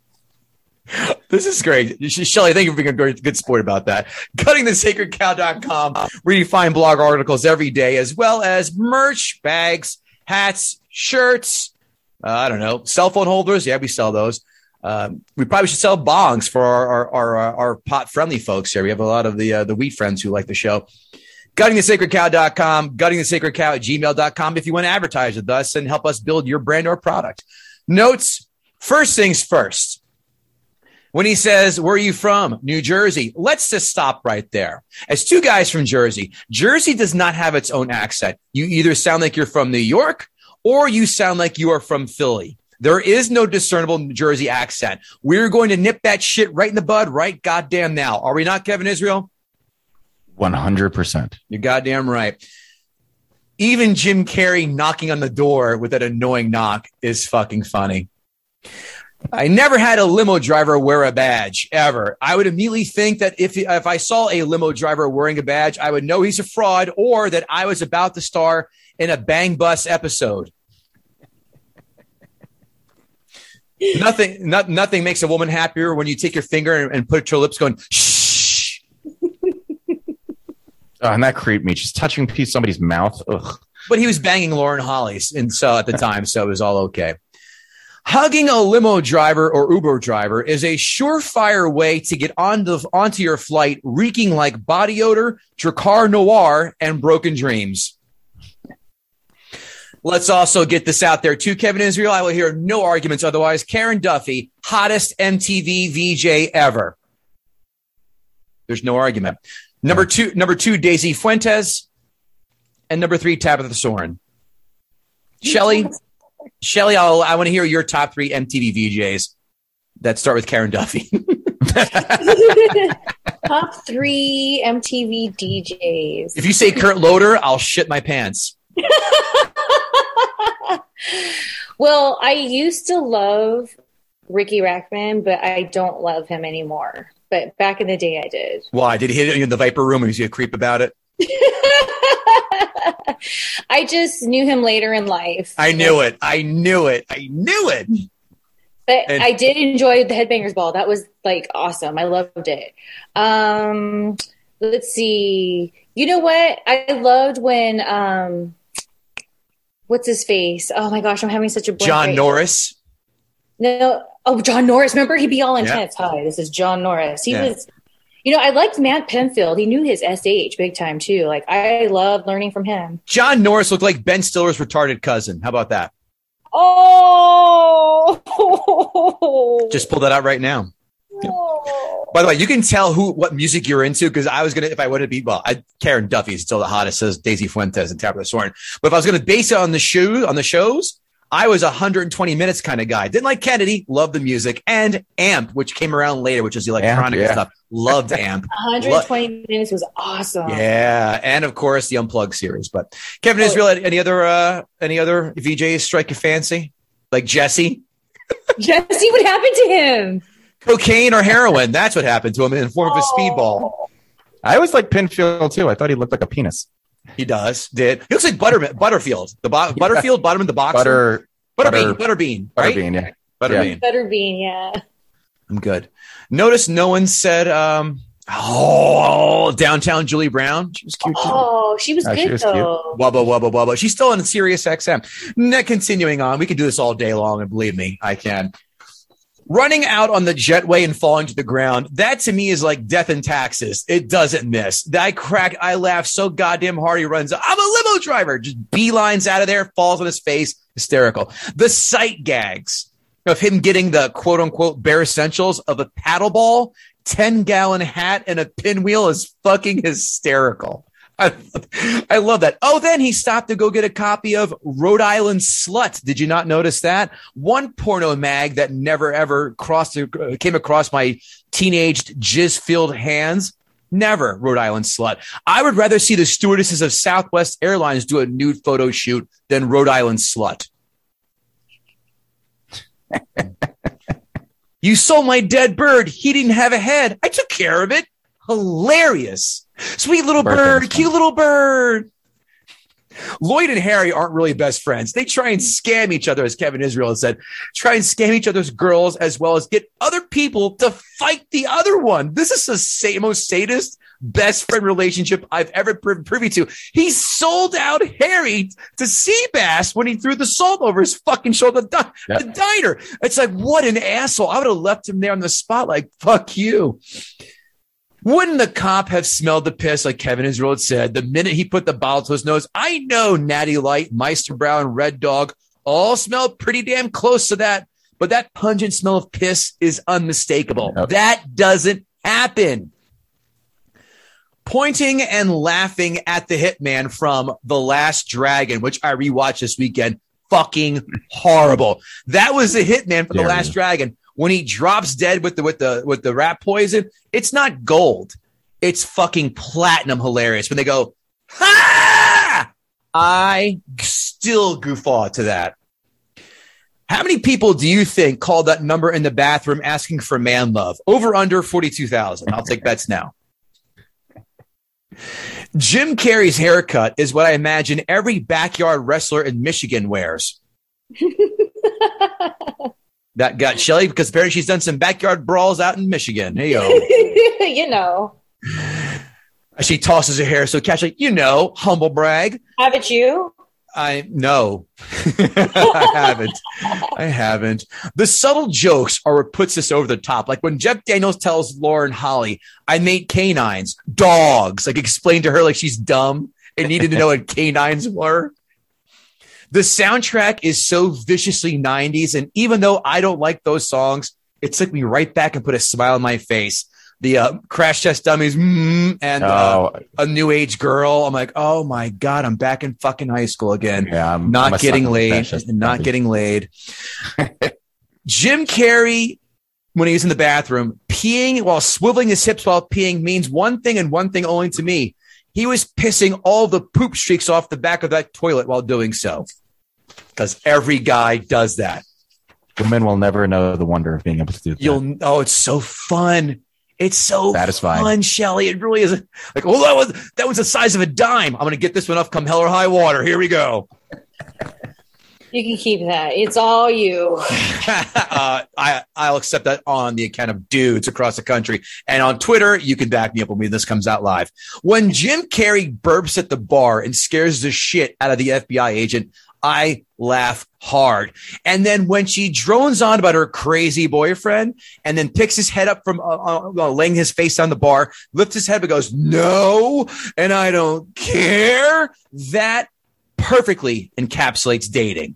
This is great. Shelley, thank you for being a good, good sport about that. gutting the sacred cow dot com, where you find blog articles every day, as well as merch, bags, hats, shirts, uh, I don't know, cell phone holders. Yeah, we sell those. Um, we probably should sell bongs for our our, our, our, our pot friendly folks here. We have a lot of the uh, the wheat friends who like the show. gutting the sacred cow dot com, gutting the sacred cow at gmail dot com if you want to advertise with us and help us build your brand or product. Notes, first things first. When he says, where are you from? New Jersey. Let's just stop right there. As two guys from Jersey, Jersey does not have its own accent. You either sound like you're from New York or you sound like you are from Philly. There is no discernible New Jersey accent. We're going to nip that shit right in the bud right goddamn now. Are we not, Kevin Israel? one hundred percent. You're goddamn right. Even Jim Carrey knocking on the door with that annoying knock is fucking funny. I never had a limo driver wear a badge, ever. I would immediately think that if if I saw a limo driver wearing a badge, I would know he's a fraud or that I was about to star in a Bang Bus episode. Nothing, not, nothing makes a woman happier when you take your finger and, and put it to her lips going, shh. Oh, and that creeped me. Just touching piece of somebody's mouth. Ugh. But he was banging Lauren Holly's and so at the time, so it was all okay. Hugging a limo driver or Uber driver is a surefire way to get onto, onto your flight reeking like body odor, Dracar Noir, and broken dreams. Let's also get this out there too, Kevin Israel. I will hear no arguments otherwise. Karen Duffy, hottest M T V V J ever. There's no argument. Number two, number two, Daisy Fuentes. And number three, Tabitha Soren. Shelley, Shelley, I'll, I want to hear your top three M T V V Js that start with Karen Duffy. Top three M T V D Js. If you say Kurt Loder, I'll shit my pants. Well, I used to love Ricky Rackman, but I don't love him anymore. But back in the day, I did. Why? Did he hit you in the Viper room and was he a creep about it? I just knew him later in life. I knew it. I knew it. I knew it. But And- I did enjoy the Headbangers Ball. That was like awesome. I loved it. Um, let's see. You know what? I loved when um, what's his face? Oh my gosh, I'm having such a blank John right Norris. No, oh John Norris. Remember, he'd be all Yeah. intense. Hi, this is John Norris. He Yeah. was. You know, I liked Matt Penfield. He knew his S H big time too. Like I loved learning from him. John Norris looked like Ben Stiller's retarded cousin. How about that? Oh, Just pull that out right now. Oh. By the way, you can tell who what music you're into because I was gonna if I would have be well, I, Karen Duffy is still the hottest, says Daisy Fuentes and Tabitha Soren. But if I was gonna base it on the shoe on the shows, I was a one hundred twenty minutes kind of guy. Didn't like Kennedy, loved the music, and Amp, which came around later, which is the electronic Amp, yeah. stuff. Loved Amp. one hundred twenty Lo- minutes was awesome. Yeah, and of course the Unplugged series. But Kevin oh. Israel, any other uh, any other V Js strike your fancy? Like Jesse? Jesse, what happened to him? Cocaine or heroin? That's what happened to him in the form of a speedball. I always liked Pinfield too. I thought he looked like a penis. He does. Did he looks like Butter Butterfield? The bo- yeah. Butterfield, Bottom of the box. Butter, Butterbean, butter, Butterbean, right? Butterbean, yeah. Butterbean, yeah. Butterbean, yeah. I'm good. Notice no one said, um, "Oh, downtown Julie Brown." She was cute. Too. Oh, she was oh, good she was though. Wubba wubba wubba. She's still on Sirius X M. Now, continuing on, we can do this all day long, and believe me, I can. Running out on the jetway and falling to the ground, that to me is like death in taxes. It doesn't miss. I crack, I laugh so goddamn hard he runs. I'm a limo driver. Just beelines out of there, falls on his face. Hysterical. The sight gags of him getting the quote unquote bare essentials of a paddleball, ten gallon hat, and a pinwheel is fucking hysterical. I, I love that. Oh, then he stopped to go get a copy of Rhode Island Slut. Did you not notice that? One porno mag that never ever crossed came across my teenaged jizz-filled hands. Never Rhode Island Slut. I would rather see the stewardesses of Southwest Airlines do a nude photo shoot than Rhode Island Slut. You sold my dead bird. He didn't have a head. I took care of it. Hilarious. Sweet little bird, bird cute little bird. Lloyd and Harry aren't really best friends. They try and scam each other, as Kevin Israel has said. Try and scam each other's girls as well as get other people to fight the other one. This is the sa- most sadist best friend relationship I've ever been privy to. He sold out Harry to Seabass when he threw the salt over his fucking shoulder. The, yep. the diner. It's like, what an asshole. I would have left him there on the spot like, fuck you. Wouldn't the cop have smelled the piss, like Kevin Israel had said, the minute he put the bottle to his nose? I know Natty Light, Meister Brown, Red Dog all smell pretty damn close to that, but that pungent smell of piss is unmistakable. Yep. That doesn't happen. Pointing and laughing at the hitman from The Last Dragon, which I rewatched this weekend. Fucking horrible. That was the hitman from The Last Dragon. When he drops dead with the with the with the rat poison, it's not gold. It's fucking platinum hilarious. When they go, ha! I still goof off to that. How many people do you think called that number in the bathroom asking for man love? Over under forty-two thousand. I'll take bets now. Jim Carrey's haircut is what I imagine every backyard wrestler in Michigan wears. That got Shelly because apparently she's done some backyard brawls out in Michigan. Hey, yo. You know. She tosses her hair so casually, you know, humble brag. Haven't you? I no, I haven't. I haven't. The subtle jokes are what puts this over the top. Like when Jeff Daniels tells Lauren Holly, I made canines, dogs, like explain to her like she's dumb and needed to know what canines were. The soundtrack is so viciously nineties, and even though I don't like those songs, it took me right back and put a smile on my face. The uh, Crash Test Dummies mm, and uh, oh. A New Age Girl. I'm like, oh my God, I'm back in fucking high school again. Yeah, I'm not I'm getting laid and not getting laid. Jim Carrey, when he was in the bathroom, peeing while swiveling his hips while peeing means one thing and one thing only to me. He was pissing all the poop streaks off the back of that toilet while doing so. Because every guy does that. Women will never know the wonder of being able to do that. You'll, oh, it's so fun. It's so satisfying. Fun, Shelly. It really is. Like, oh, that was that was the size of a dime. I'm going to get this one off come hell or high water. Here we go. You can keep that. It's all you. uh, I, I'll accept that on the account of dudes across the country. And on Twitter, you can back me up when this comes out live. When Jim Carrey burps at the bar and scares the shit out of the F B I agent, I laugh hard. And then when she drones on about her crazy boyfriend and then picks his head up from uh, uh, laying his face on the bar, lifts his head but goes, no, and I don't care. That perfectly encapsulates dating.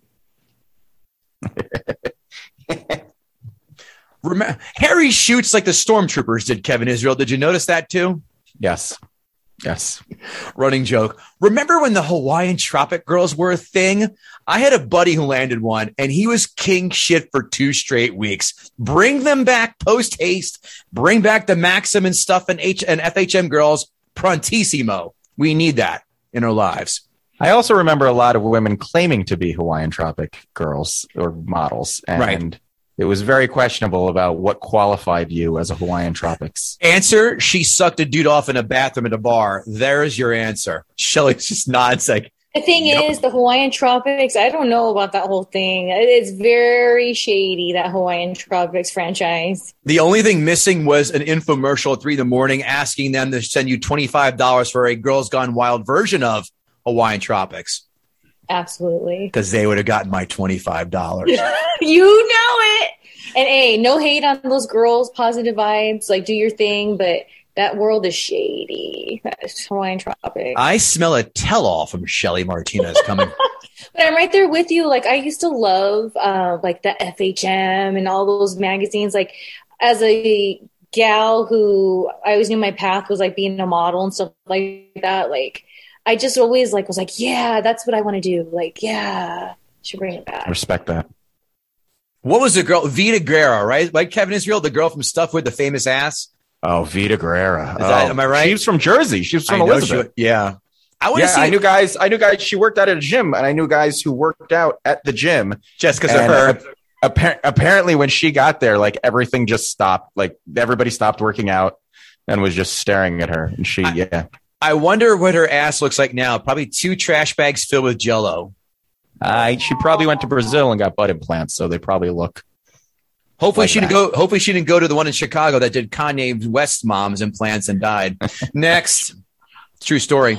Remember, Harry shoots like the stormtroopers did, Kevin Israel. Did you notice that too? Yes. Yes. Running joke. Remember when the Hawaiian Tropic Girls were a thing? I had a buddy who landed one, and he was king shit for two straight weeks. Bring them back post haste. Bring back the Maxim and stuff and H and F H M girls prontissimo. We need that in our lives. I also remember a lot of women claiming to be Hawaiian Tropic girls or models, and Right. it was very questionable about what qualified you as a Hawaiian Tropics. Answer: she sucked a dude off in a bathroom at a bar. There's your answer. Shelly just nods like, The thing Yep. is, the Hawaiian Tropics, I don't know about that whole thing. It's very shady, that Hawaiian Tropics franchise. the only thing missing was an infomercial at three in the morning asking them to send you twenty-five dollars for a Girls Gone Wild version of Hawaiian Tropics, Absolutely. because they would have gotten my twenty-five dollars. You know it. And hey, no hate on those girls, positive vibes, like do your thing, but that world is shady. That's Hawaiian Tropics. I smell a tell-all from Shelly Martinez coming. But I'm right there with you. Like I used to love uh, like the F H M and all those magazines. Like as a gal who I always knew my path was like being a model and stuff like that. Like I just always like was like, yeah, that's what I want to do. Like, yeah, should bring it I back. respect that. What was the girl? Vita Guerra, right? Like Kevin Israel, the girl from Stuff with the famous ass. Oh, Vita Guerra. that- Oh, am I right? She was from Jersey. She was from I know Elizabeth. she- yeah. I want to Yeah, see I knew guys. I knew guys. She worked out at a gym, and I knew guys who worked out at the gym. just because of And, her. uh, appar- apparently, when she got there, like everything just stopped. Like everybody stopped working out and was just staring at her. And she, yeah, I wonder what her ass looks like now. Probably two trash bags filled with Jell-O. uh, she probably went to Brazil and got butt implants, so they probably look. Hopefully Like she didn't that. go. Hopefully she didn't go to the one in Chicago that did Kanye West mom's implants and died. Next, true story.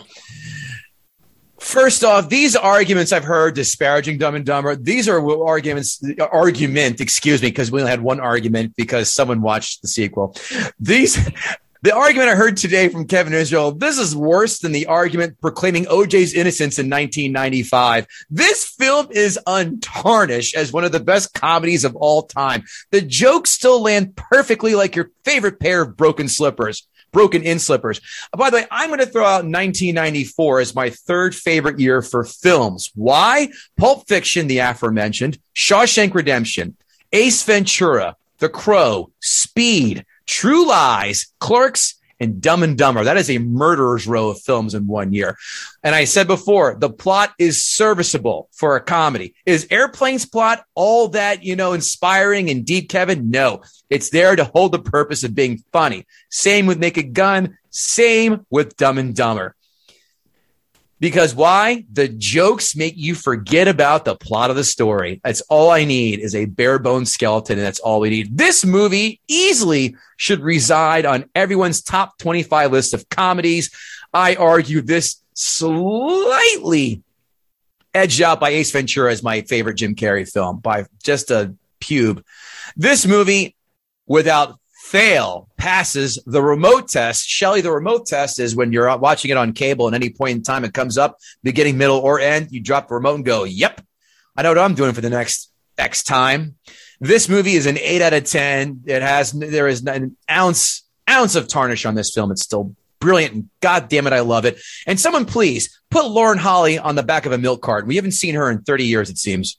First off, these arguments I've heard disparaging Dumb and Dumber. These are arguments. Argument, excuse me, because we only had one argument because someone watched the sequel. These. The argument I heard today from Kevin Israel, this is worse than the argument proclaiming O J's innocence in nineteen ninety-five. This film is untarnished as one of the best comedies of all time. The jokes still land perfectly like your favorite pair of broken slippers, broken in slippers. By the way, I'm going to throw out nineteen ninety-four as my third favorite year for films. Why? Pulp Fiction, the aforementioned, Shawshank Redemption, Ace Ventura, The Crow, Speed, True Lies, Clerks, and Dumb and Dumber. That is a murderer's row of films in one year. And I said before, the plot is serviceable for a comedy. Is Airplane's plot all that, you know, inspiring and deep, Kevin? No. It's there to hold the purpose of being funny. Same with Naked Gun. Same with Dumb and Dumber. Because why? The jokes make you forget about the plot of the story. That's all I need is a bare bones skeleton, and that's all we need. This movie easily should reside on everyone's top twenty-five list of comedies. I argue this slightly edged out by Ace Ventura as my favorite Jim Carrey film by just a pube. This movie, without fail, passes the remote test. Shelly, the remote test is when you're watching it on cable at any point in time, it comes up, beginning, middle, or end. You drop the remote and go, yep, I know what I'm doing for the next X time. This movie is an eight out of ten. It has, there is an ounce, ounce of tarnish on this film. It's still brilliant, and God damn it, I love it. And someone please put Lauren Holly on the back of a milk carton. We haven't seen her in thirty years, it seems.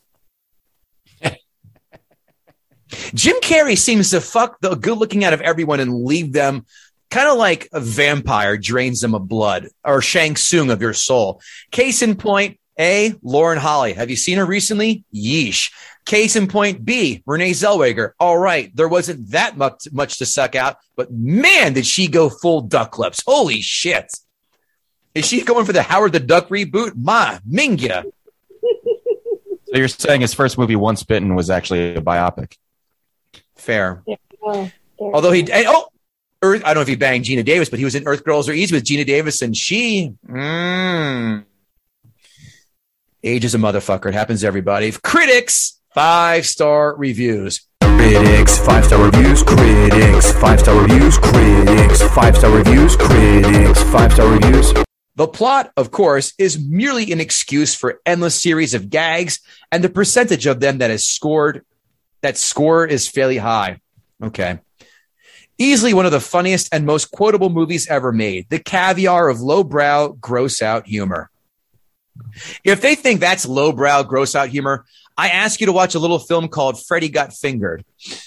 Jim Carrey seems to fuck the good looking out of everyone and leave them kind of like a vampire drains them of blood, or Shang Tsung of your soul. Case in point, A, Lauren Holly. Have you seen her recently? Yeesh. Case in point, B, Renee Zellweger. All right, there wasn't that much, much to suck out, but man, did she go full duck lips. Holy shit. Is she going for the Howard the Duck reboot? Ma, Mingya. So you're saying his first movie, Once Bitten, was actually a biopic? Fair. Yeah. Oh, there. Although he, and, oh, Earth, I don't know if he banged Gina Davis, but he was in Earth Girls Are Easy with Gina Davis, and she, mm, age is a motherfucker. It happens to everybody. Critics, five star reviews. Critics, five star reviews, critics, five star reviews, critics, five star reviews, critics, five star reviews. The plot, of course, is merely an excuse for endless series of gags, and the percentage of them that is scored, that score is fairly high. Okay. Easily one of the funniest and most quotable movies ever made. The caviar of lowbrow, gross out humor. If they think that's lowbrow, gross out humor, I ask you to watch a little film called Freddy Got Fingered.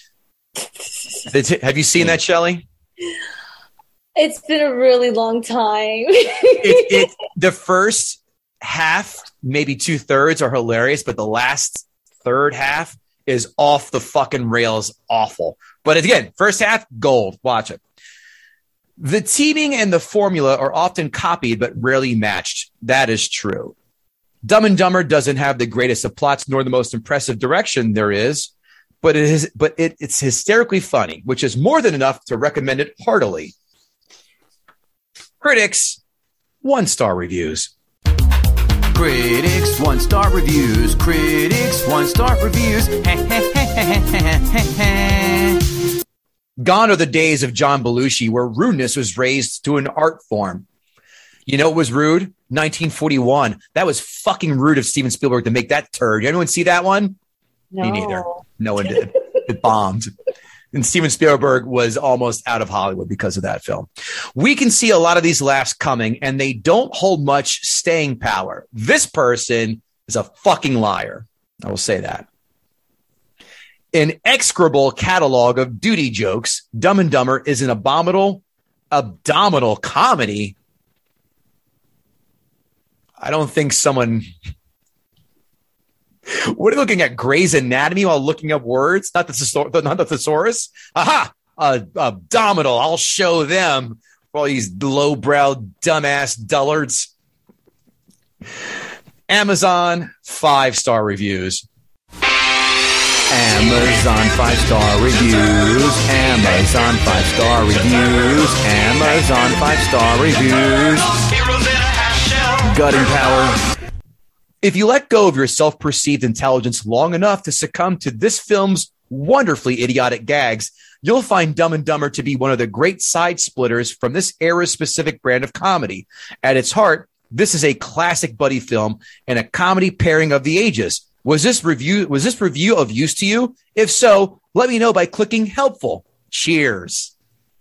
Have you seen that, Shelley? It's been a really long time. it, it, the first half, maybe two thirds, are hilarious, but the last third half is off the fucking rails, awful. But again, first half, gold. Watch it. The teaming and the formula are often copied, but rarely matched. That is true. Dumb and Dumber doesn't have the greatest of plots nor the most impressive direction there is, but it is, but it, it's hysterically funny, which is more than enough to recommend it heartily. Critics, one-star reviews. Critics, one-star reviews. Critics, one-star reviews. Gone are the days of John Belushi where rudeness was raised to an art form. You know what was rude? nineteen forty-one. That was fucking rude of Steven Spielberg to make that turd. Anyone see that one? No. Me neither. No one did. It bombed. And Steven Spielberg was almost out of Hollywood because of that film. We can see a lot of these laughs coming, and they don't hold much staying power. This person is a fucking liar. I will say that. An execrable catalog of duty jokes, Dumb and Dumber is an abominable, abdominal comedy. I don't think someone... What are you looking at? Grey's Anatomy while looking up words? Not the, thesor- not the thesaurus? Aha! Uh, abdominal. I'll show them for all these lowbrow, dumbass dullards. Amazon, five-star reviews. Amazon five-star reviews. Amazon five-star reviews. Amazon five-star reviews. Gutting power. If you let go of your self-perceived intelligence long enough to succumb to this film's wonderfully idiotic gags, you'll find Dumb and Dumber to be one of the great side splitters from this era's specific brand of comedy. At its heart, this is a classic buddy film and a comedy pairing of the ages. Was this review, was this review of use to you? If so, let me know by clicking helpful. Cheers.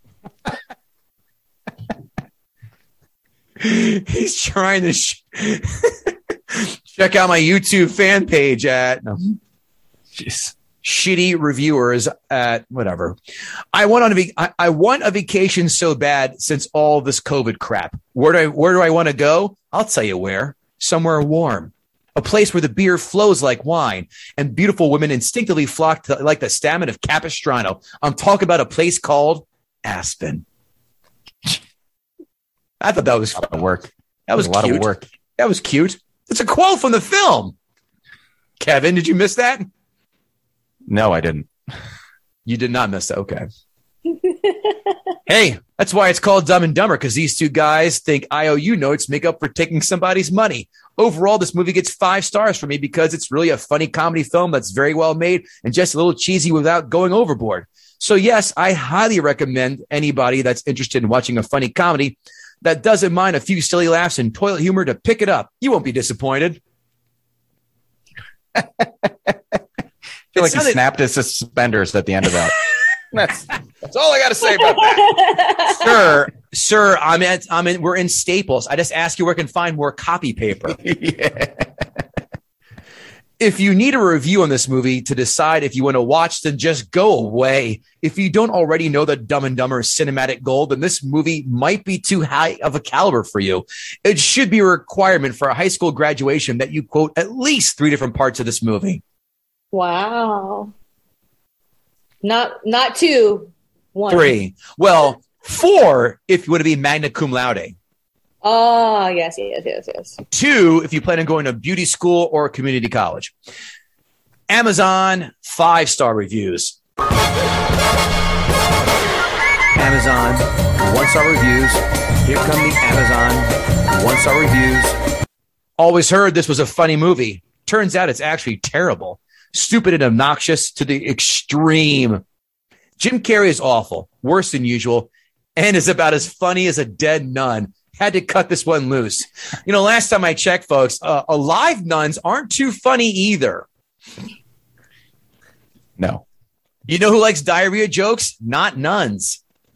He's trying to... Sh- Check out my YouTube fan page at no, just shitty reviewers at whatever. I want on a ve- I, I want a vacation so bad since all this COVID crap. Where do I where do I want to go? I'll tell you where. Somewhere warm. A place where the beer flows like wine and beautiful women instinctively flock to like the stamen of Capistrano. I'm talking about a place called Aspen. I thought that was A lot of work. That was a lot cute. of work. That was cute. It's a quote from the film. Kevin, did you miss that? No, I didn't. You did not miss that. Okay. Hey, that's why it's called Dumb and Dumber, because these two guys think I O U notes make up for taking somebody's money. Overall, this movie gets five stars for me because it's really a funny comedy film that's very well made and just a little cheesy without going overboard. So yes, I highly recommend anybody that's interested in watching a funny comedy that doesn't mind a few silly laughs and toilet humor to pick it up. You won't be disappointed. I feel like he snapped his suspenders at the end of that. That's that's all I got to say about that, sir. Sir, I'm at I'm in. We're in Staples. I just asked you where I can find more copy paper. Yeah. If you need a review on this movie to decide if you want to watch, then just go away. If you don't already know that Dumb and Dumber is cinematic gold, then this movie might be too high of a caliber for you. It should be a requirement for a high school graduation that you quote at least three different parts of this movie. Wow. Not not two, one. Three. Well, four if you want to be magna cum laude. Oh, yes, yes, yes, yes. Two, if you plan on going to beauty school or community college. Amazon, five-star reviews. Amazon, one-star reviews. Here come the Amazon, one-star reviews. Always heard this was a funny movie. Turns out it's actually terrible. Stupid and obnoxious to the extreme. Jim Carrey is awful, worse than usual, and is about as funny as a dead nun. Had to cut this one loose. You know, last time I checked, folks, uh, alive nuns aren't too funny either. No. You know who likes diarrhea jokes? Not nuns.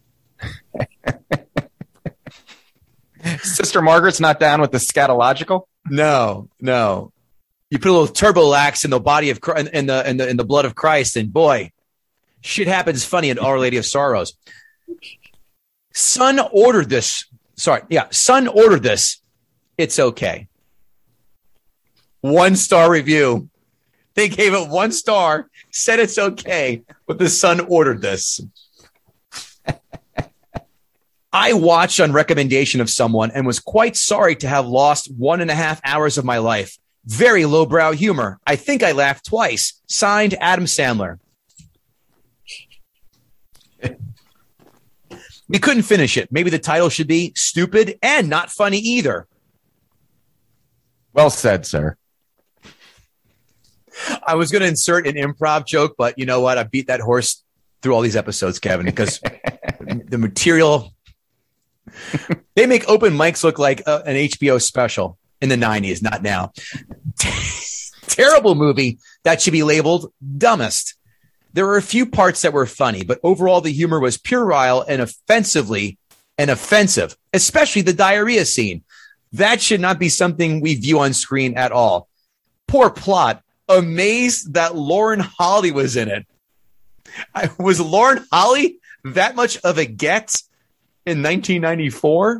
Sister Margaret's not down with the scatological. No, no. You put a little turbolax in the body of Christ, in the in the in the blood of Christ, and boy, shit happens funny in Our Lady of Sorrows. Son ordered this. Sorry, yeah, son ordered this. It's okay. One star review. They gave it one star, said it's okay, but the son ordered this. I watched on recommendation of someone and was quite sorry to have lost one and a half hours of my life. Very lowbrow humor. I think I laughed twice. Signed, Adam Sandler. We couldn't finish it. Maybe the title should be Stupid and Not Funny Either. Well said, sir. I was going to insert an improv joke, but you know what? I beat that horse through all these episodes, Kevin, because the material... They make open mics look like uh, an H B O special in the nineties, not now. Terrible movie that should be labeled dumbest. There were a few parts that were funny, but overall the humor was puerile and offensively and offensive, especially the diarrhea scene. That should not be something we view on screen at all. Poor plot. Amazed that Lauren Holly was in it. I, was Lauren Holly that much of a get in nineteen ninety-four?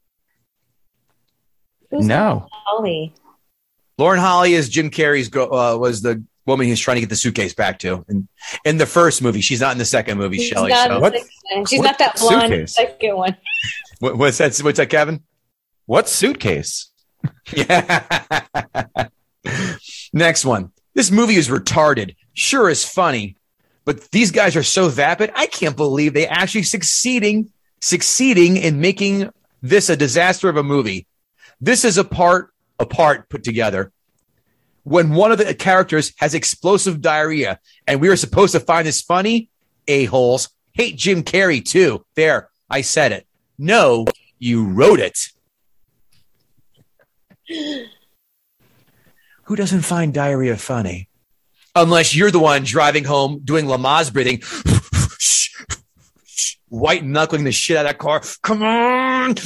Who's No. Holly? Lauren Holly is Jim Carrey's girl, uh, was the woman he's trying to get the suitcase back to. And in the first movie, she's not in the second movie, She's Shelley. not, So. in What- the second one. She's what not that blonde suitcase? second one. What, what's that? What's that, Kevin? What suitcase? Yeah. Next one. This movie is retarded. Sure is funny, but these guys are so vapid. I can't believe they actually succeeding succeeding in making this a disaster of a movie. This is a part a part put together. When one of the characters has explosive diarrhea, and we are supposed to find this funny, a-holes hate Jim Carrey too. There, I said it. No, you wrote it. Who doesn't find diarrhea funny? Unless you're the one driving home doing Lamaze breathing, white knuckling the shit out of that car. Come on.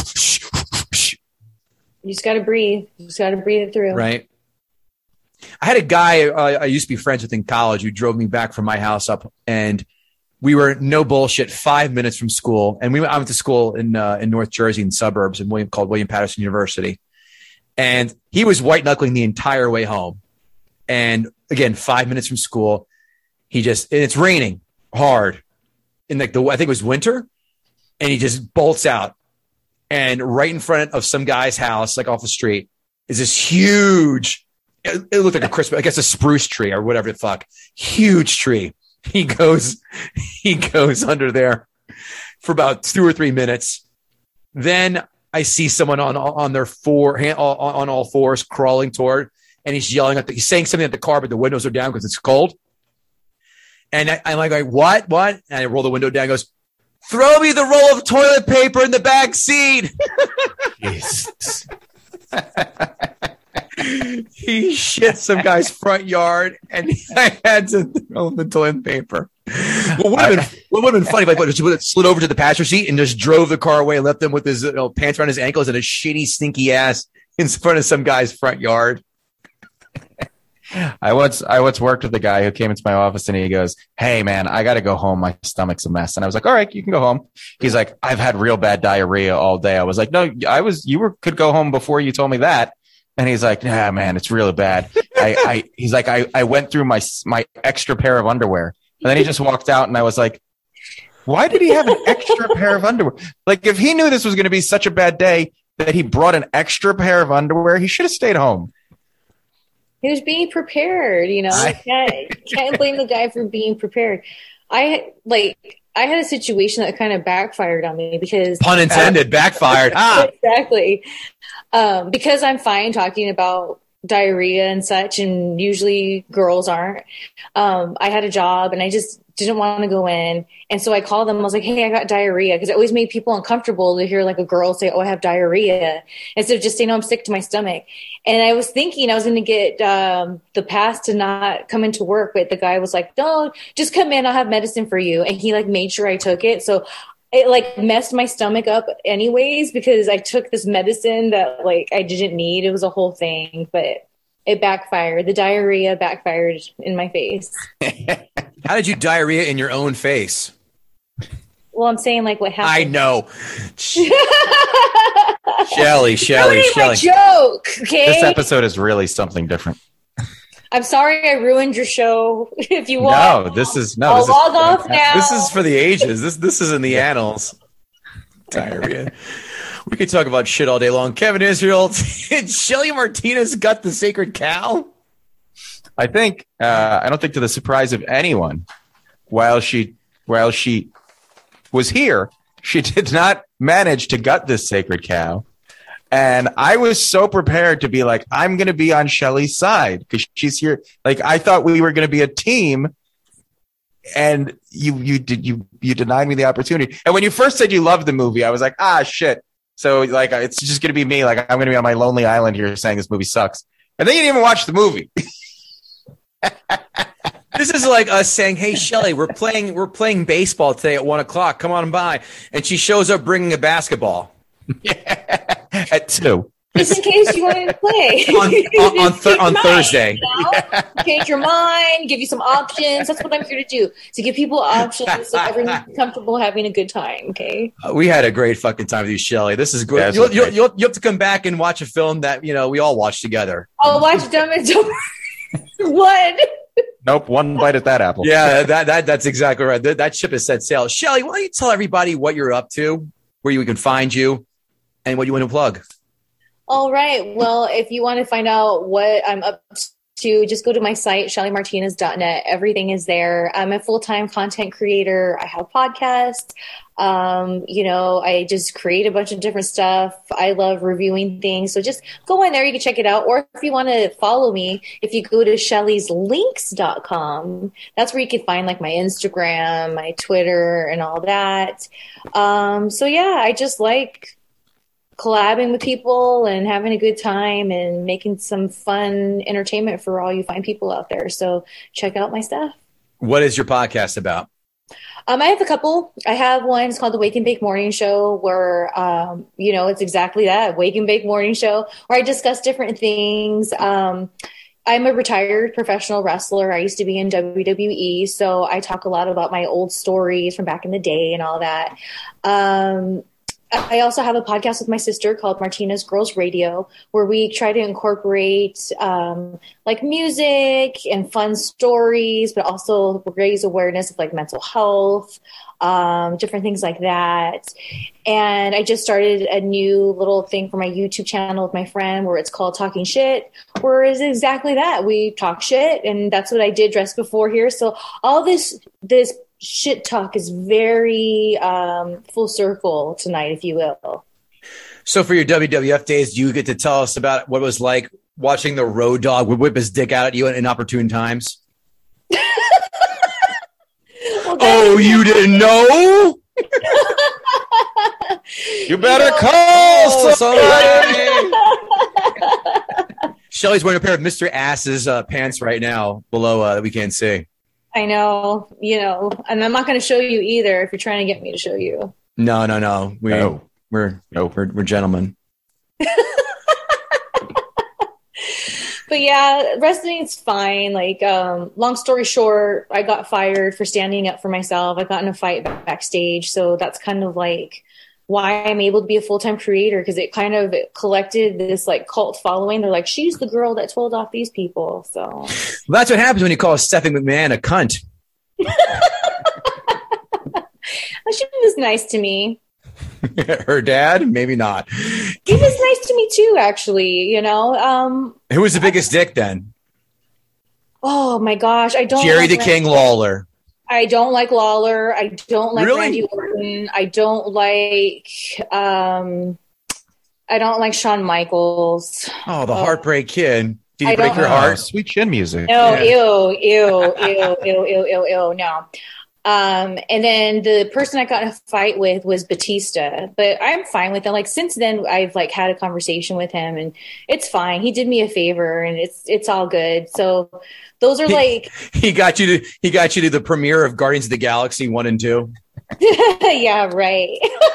You just got to breathe. You just got to breathe it through. Right. I had a guy uh, I used to be friends with in college who drove me back from my house up, and we were no bullshit five minutes from school. And we went, I went to school in uh, in North Jersey in suburbs in William called William Patterson University. And he was white knuckling the entire way home. And again, five minutes from school, he just, and it's raining hard in like the, I think it was winter. And he just bolts out. And right in front of some guy's house, like off the street, is this huge, it, it looked like a Christmas, I guess a spruce tree or whatever the fuck, huge tree. He goes, he goes under there for about two or three minutes. Then I see someone on on their four hand, on, on all fours crawling toward, and he's yelling at the, he's saying something at the car, but the windows are down because it's cold. And I, I'm like, what, what? And I roll the window down. And goes, throw me the roll of toilet paper in the back seat. Jesus. He shit some guy's front yard, and I had to throw him the toilet paper. What would have been, what would have been funny if I put, just slid over to the passenger seat and just drove the car away and left him with his you know, pants around his ankles and a shitty, stinky ass in front of some guy's front yard. I once I once worked with a guy who came into my office and he goes, "Hey man, I got to go home. My stomach's a mess." And I was like, "All right, you can go home." He's like, "I've had real bad diarrhea all day." I was like, "No, I was you were could go home before you told me that." And he's like, "Nah, man, it's really bad." I, I he's like, I, I went through my my extra pair of underwear, and then he just walked out, and I was like, "Why did he have an extra pair of underwear? Like, if he knew this was going to be such a bad day that he brought an extra pair of underwear, he should have stayed home." He was being prepared, you know. I can't, can't blame the guy for being prepared. I like I had a situation that kind of backfired on me because Pun intended, backfired. Ah, exactly. Um, because I'm fine talking about diarrhea and such, and usually girls aren't. Um, I had a job and I just didn't want to go in. And so I called them. I was like, "Hey, I got diarrhea." Because it always made people uncomfortable to hear like a girl say, "Oh, I have diarrhea," instead of just saying, "Oh, I'm sick to my stomach." And I was thinking I was going to get um, the pass to not come into work. But the guy was like, "No, just come in. I'll have medicine for you." And he like made sure I took it. So it like messed my stomach up anyways because I took this medicine that like I didn't need. It was a whole thing, but it backfired. The diarrhea backfired in my face. How did you diarrhea in your own face? Well, I'm saying like what happened. I know. Shelly, Shelly, Ruining my Shelly. joke, okay? This episode is really something different. I'm sorry I ruined your show. If you want, No, this is no. I'll This is, log off now. This is for the ages. This this is in the annals. Diarrhea. We could talk about shit all day long. Kevin Israel, did Shelly Martinez gut the sacred cow? I think. Uh, I don't think to the surprise of anyone, while she while she was here, she did not manage to gut this sacred cow. And I was so prepared to be like, I'm going to be on Shelly's side because she's here. Like, I thought we were going to be a team, and you you did you you denied me the opportunity. And when you first said you loved the movie, I was like, ah, shit. So like, it's just going to be me. Like, I'm going to be on my lonely island here saying this movie sucks. And then you didn't even watch the movie. This is like us saying, "Hey, Shelly, we're playing we're playing baseball today at one o'clock. Come on by." And she shows up bringing a basketball. At two. Just in case you wanted to play. on on, on, th- Change on your Thursday. mind, you know? Change your mind, give you some options. That's what I'm here to do. To give people options so everyone's comfortable having a good time, okay? Uh, we had a great fucking time with you, Shelly. This is good. Yeah, you'll, it's you'll, okay. you'll, you'll have to come back and watch a film that, you know, we all watched together. I'll watch Dumb and Dumber. What? Nope. One bite at that apple. Yeah, that, that that's exactly right. That, that ship has set sail. Shelly, why don't you tell everybody what you're up to, where you can find you, and what you want to plug? All right. Well, if you want to find out what I'm up to, just go to my site, shelly martinez dot net. Everything is there. I'm a full-time content creator. I have podcasts. Um, you know, I just create a bunch of different stuff. I love reviewing things. So just go in there. You can check it out. Or if you want to follow me, if you go to shellys links dot com, that's where you can find like my Instagram, my Twitter, and all that. Um, so yeah, I just like collabing with people and having a good time and making some fun entertainment for all you fine people out there. So check out my stuff. What is your podcast about? Um, I have a couple. I have one. It's called the Wake and Bake Morning Show, where, um, you know, it's exactly that, Wake and Bake Morning Show, where I discuss different things. Um, I'm a retired professional wrestler. I used to be in W W E, so I talk a lot about my old stories from back in the day and all that. Um, I also have a podcast with my sister called Martinez Girls Radio, where we try to incorporate um, like music and fun stories, but also raise awareness of like mental health, um, different things like that. And I just started a new little thing for my YouTube channel with my friend where it's called Talking Shit, where it's exactly that. We talk shit, and that's what I did dress before here. So all this, this, shit talk is very um, full circle tonight, if you will. So for your W W F days, do you get to tell us about what it was like watching the Road Dogg whip his dick out at you in inopportune times? Well, Oh, you didn't know? You better You know- call Oh, somebody. somebody. Shelly's wearing a pair of Mister Ass's uh, pants right now below uh, that we can't see. I know, you know, and I'm not going to show you either if you're trying to get me to show you. No, no, no. We, No. We're, No. we're, we're gentlemen. But yeah, wrestling's fine. Like, um, long story short, I got fired for standing up for myself. I got in a fight back- backstage. So that's kind of like why I'm able to be a full-time creator, because it kind of collected this like cult following. They're like, she's the girl that told off these people. So Well, that's what happens when you call Stephanie McMahon a cunt. she was nice to me. Her dad? Maybe not. He was nice to me too, actually, you know. Um, Who was the biggest dick then? oh my gosh, I don't Jerry the like- King Lawler. I don't like Lawler. I don't like Really? Randy Orton. I don't like um I don't like Shawn Michaels. Oh, the Oh. Heartbreak Kid. Did he I break don't your know. Oh, heart? sweet chin music. No, Yeah. ew, ew, ew, ew, ew, ew, ew, no. Um, and then the person I got in a fight with was Batista, but I'm fine with it. Like since then, I've like had a conversation with him, and it's fine. He did me a favor, and it's it's all good. So those are like He got you to he got you to the premiere of Guardians of the Galaxy one and two. Yeah, right.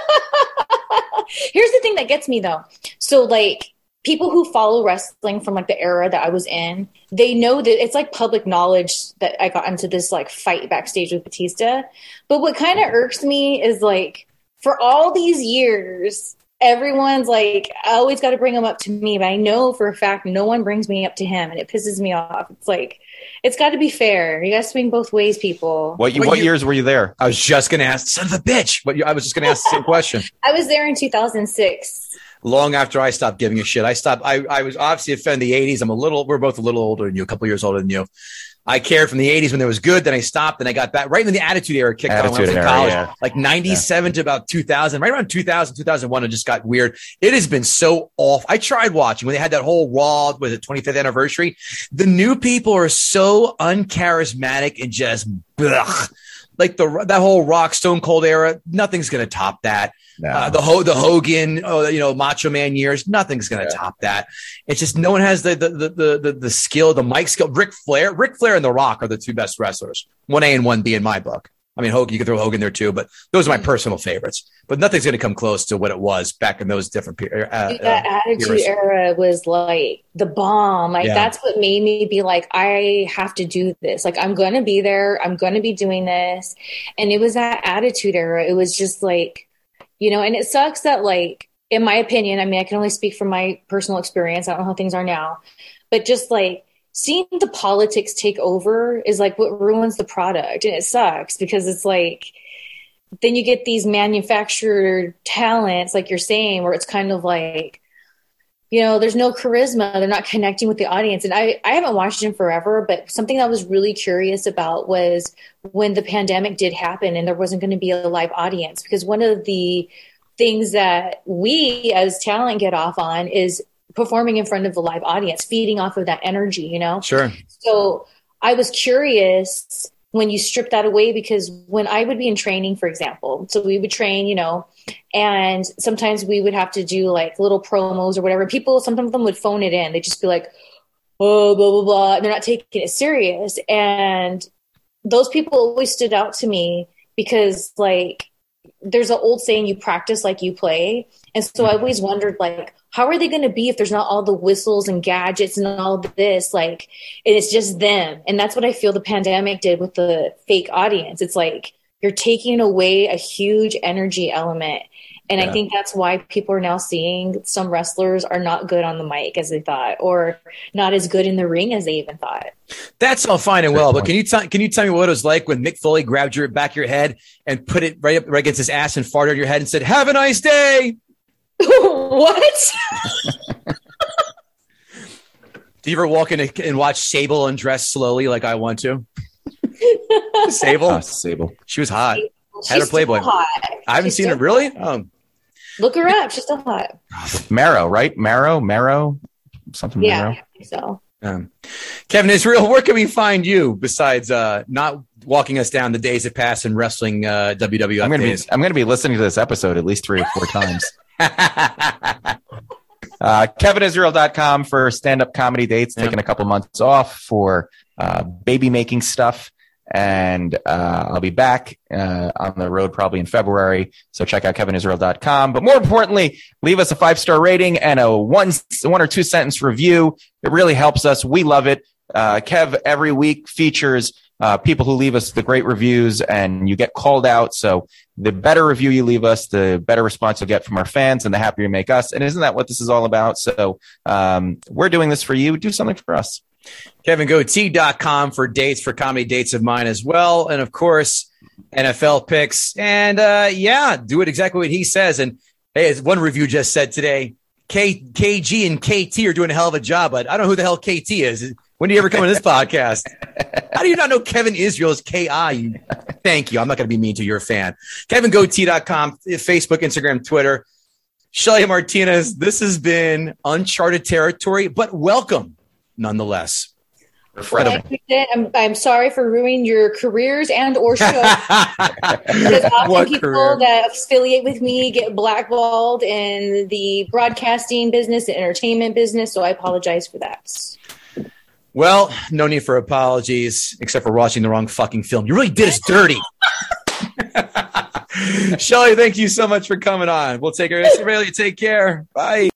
Here's the thing that gets me though. So like people who follow wrestling from like the era that I was in, they know that it's like public knowledge that I got into this like fight backstage with Batista. But what kind of irks me is like for all these years, everyone's like, I always got to bring him up to me, but I know for a fact no one brings me up to him, and it pisses me off. It's like, it's got to be fair. You got to swing both ways, people. What, you, What what you- years were you there? I was just going to ask, son of a bitch. But I was just going to ask the same question. I was there in two thousand six. Long after I stopped giving a shit, I stopped. I, I was obviously a fan of the eighties. I'm a little, we're both a little older than you, a couple years older than you. I cared from the eighties when it was good. Then I stopped. Then I got back right when the Attitude Era kicked on when I was Attitude in Era, college, yeah. like ninety-seven to about two thousand. Right around two thousand, two thousand one, it just got weird. It has been so off. I tried watching when they had that whole Raw, was it twenty-fifth anniversary? The new people are so uncharismatic and just ugh. Like the that whole Rock Stone Cold era. Nothing's going to top that. No. Uh, the Ho- the Hogan, oh, you know, Macho Man years, nothing's going to Yeah. top that. It's just no one has the the, the the the the skill, the mic skill. Ric Flair, Ric Flair, and The Rock are the two best wrestlers. One A and one B in my book. I mean, Hogan, you can throw Hogan there too, but those are my personal favorites. But nothing's going to come close to what it was back in those different periods. Uh, Dude, that uh, Attitude eras. Era was like the bomb. Like Yeah. that's what made me be like, I have to do this. Like I'm going to be there. I'm going to be doing this. And it was that Attitude Era. It was just like, you know, and it sucks that like, in my opinion, I mean, I can only speak from my personal experience. I don't know how things are now, but just like seeing the politics take over is like what ruins the product. And it sucks because it's like, then you get these manufactured talents, like you're saying, where it's kind of like, you know, there's no charisma. They're not connecting with the audience. And I, I haven't watched him forever, but something I was really curious about was when the pandemic did happen and there wasn't going to be a live audience, because one of the things that we as talent get off on is performing in front of the live audience, feeding off of that energy, you know? Sure. So I was curious when you strip that away, because when I would be in training, for example, so we would train, you know, and sometimes we would have to do like little promos or whatever. People, some of them would phone it in. They'd just be like, oh, blah, blah, blah. And they're not taking it serious. And those people always stood out to me because like, there's an old saying, you practice like you play. And so I always wondered, like, how are they going to be if there's not all the whistles and gadgets and all this? Like, and it's just them. And that's what I feel the pandemic did with the fake audience. It's like you're taking away a huge energy element. And Yeah. I think that's why people are now seeing some wrestlers are not good on the mic as they thought, or not as good in the ring as they even thought. That's all fine and well, but can you tell can you tell me what it was like when Mick Foley grabbed your back of your head and put it right up right against his ass and farted on your head and said, "Have a nice day"? What? Do you ever walk in and watch Sable undress slowly like I want to? Sable, Oh, Sable. she was hot. She's Had her Playboy. still hot. I haven't She's seen still it really. Um, Look her up. She's still hot. Marrow, right? Marrow, Marrow, something. Yeah, Marrow. I think so. um, Kevin Israel, where can we find you besides uh, not walking us down the days that pass in wrestling uh, W W F I'm gonna be days? I'm gonna be listening to this episode at least three or four times. Uh, Kevin Israel dot com for stand-up comedy dates, Yeah. taking a couple months off for uh, baby making stuff. And uh, I'll be back uh, on the road probably in February. So check out Kevin Israel dot com. But more importantly, leave us a five-star rating and a one, one or two sentence review. It really helps us. We love it. Uh, Kev every week features uh, people who leave us the great reviews, and you get called out. So the better review you leave us, the better response you'll get from our fans, and the happier you make us. And isn't that what this is all about? So um, we're doing this for you. Do something for us. Kevin Goatee dot com for dates, for comedy dates of mine as well. And of course, N F L picks. And uh, yeah, do it exactly what he says. And hey, as one review just said today, K, KG and K T are doing a hell of a job, but I don't know who the hell K T is. When do you ever come on this podcast? How do you not know Kevin Israel is K I? You- Thank you. I'm not going to be mean to your fan. Kevin Goatee dot com, Facebook, Instagram, Twitter. Shelly Martinez, this has been uncharted territory, but welcome nonetheless. Incredible. Like we did, I'm, I'm sorry for ruining your careers and or show. Because often What people career? that affiliate with me get blackballed in the broadcasting business, the entertainment business. So I apologize for that. Well, no need for apologies, except for watching the wrong fucking film. You really did us dirty. Shelly, thank you so much for coming on. We'll take care. Australia, take care. Bye.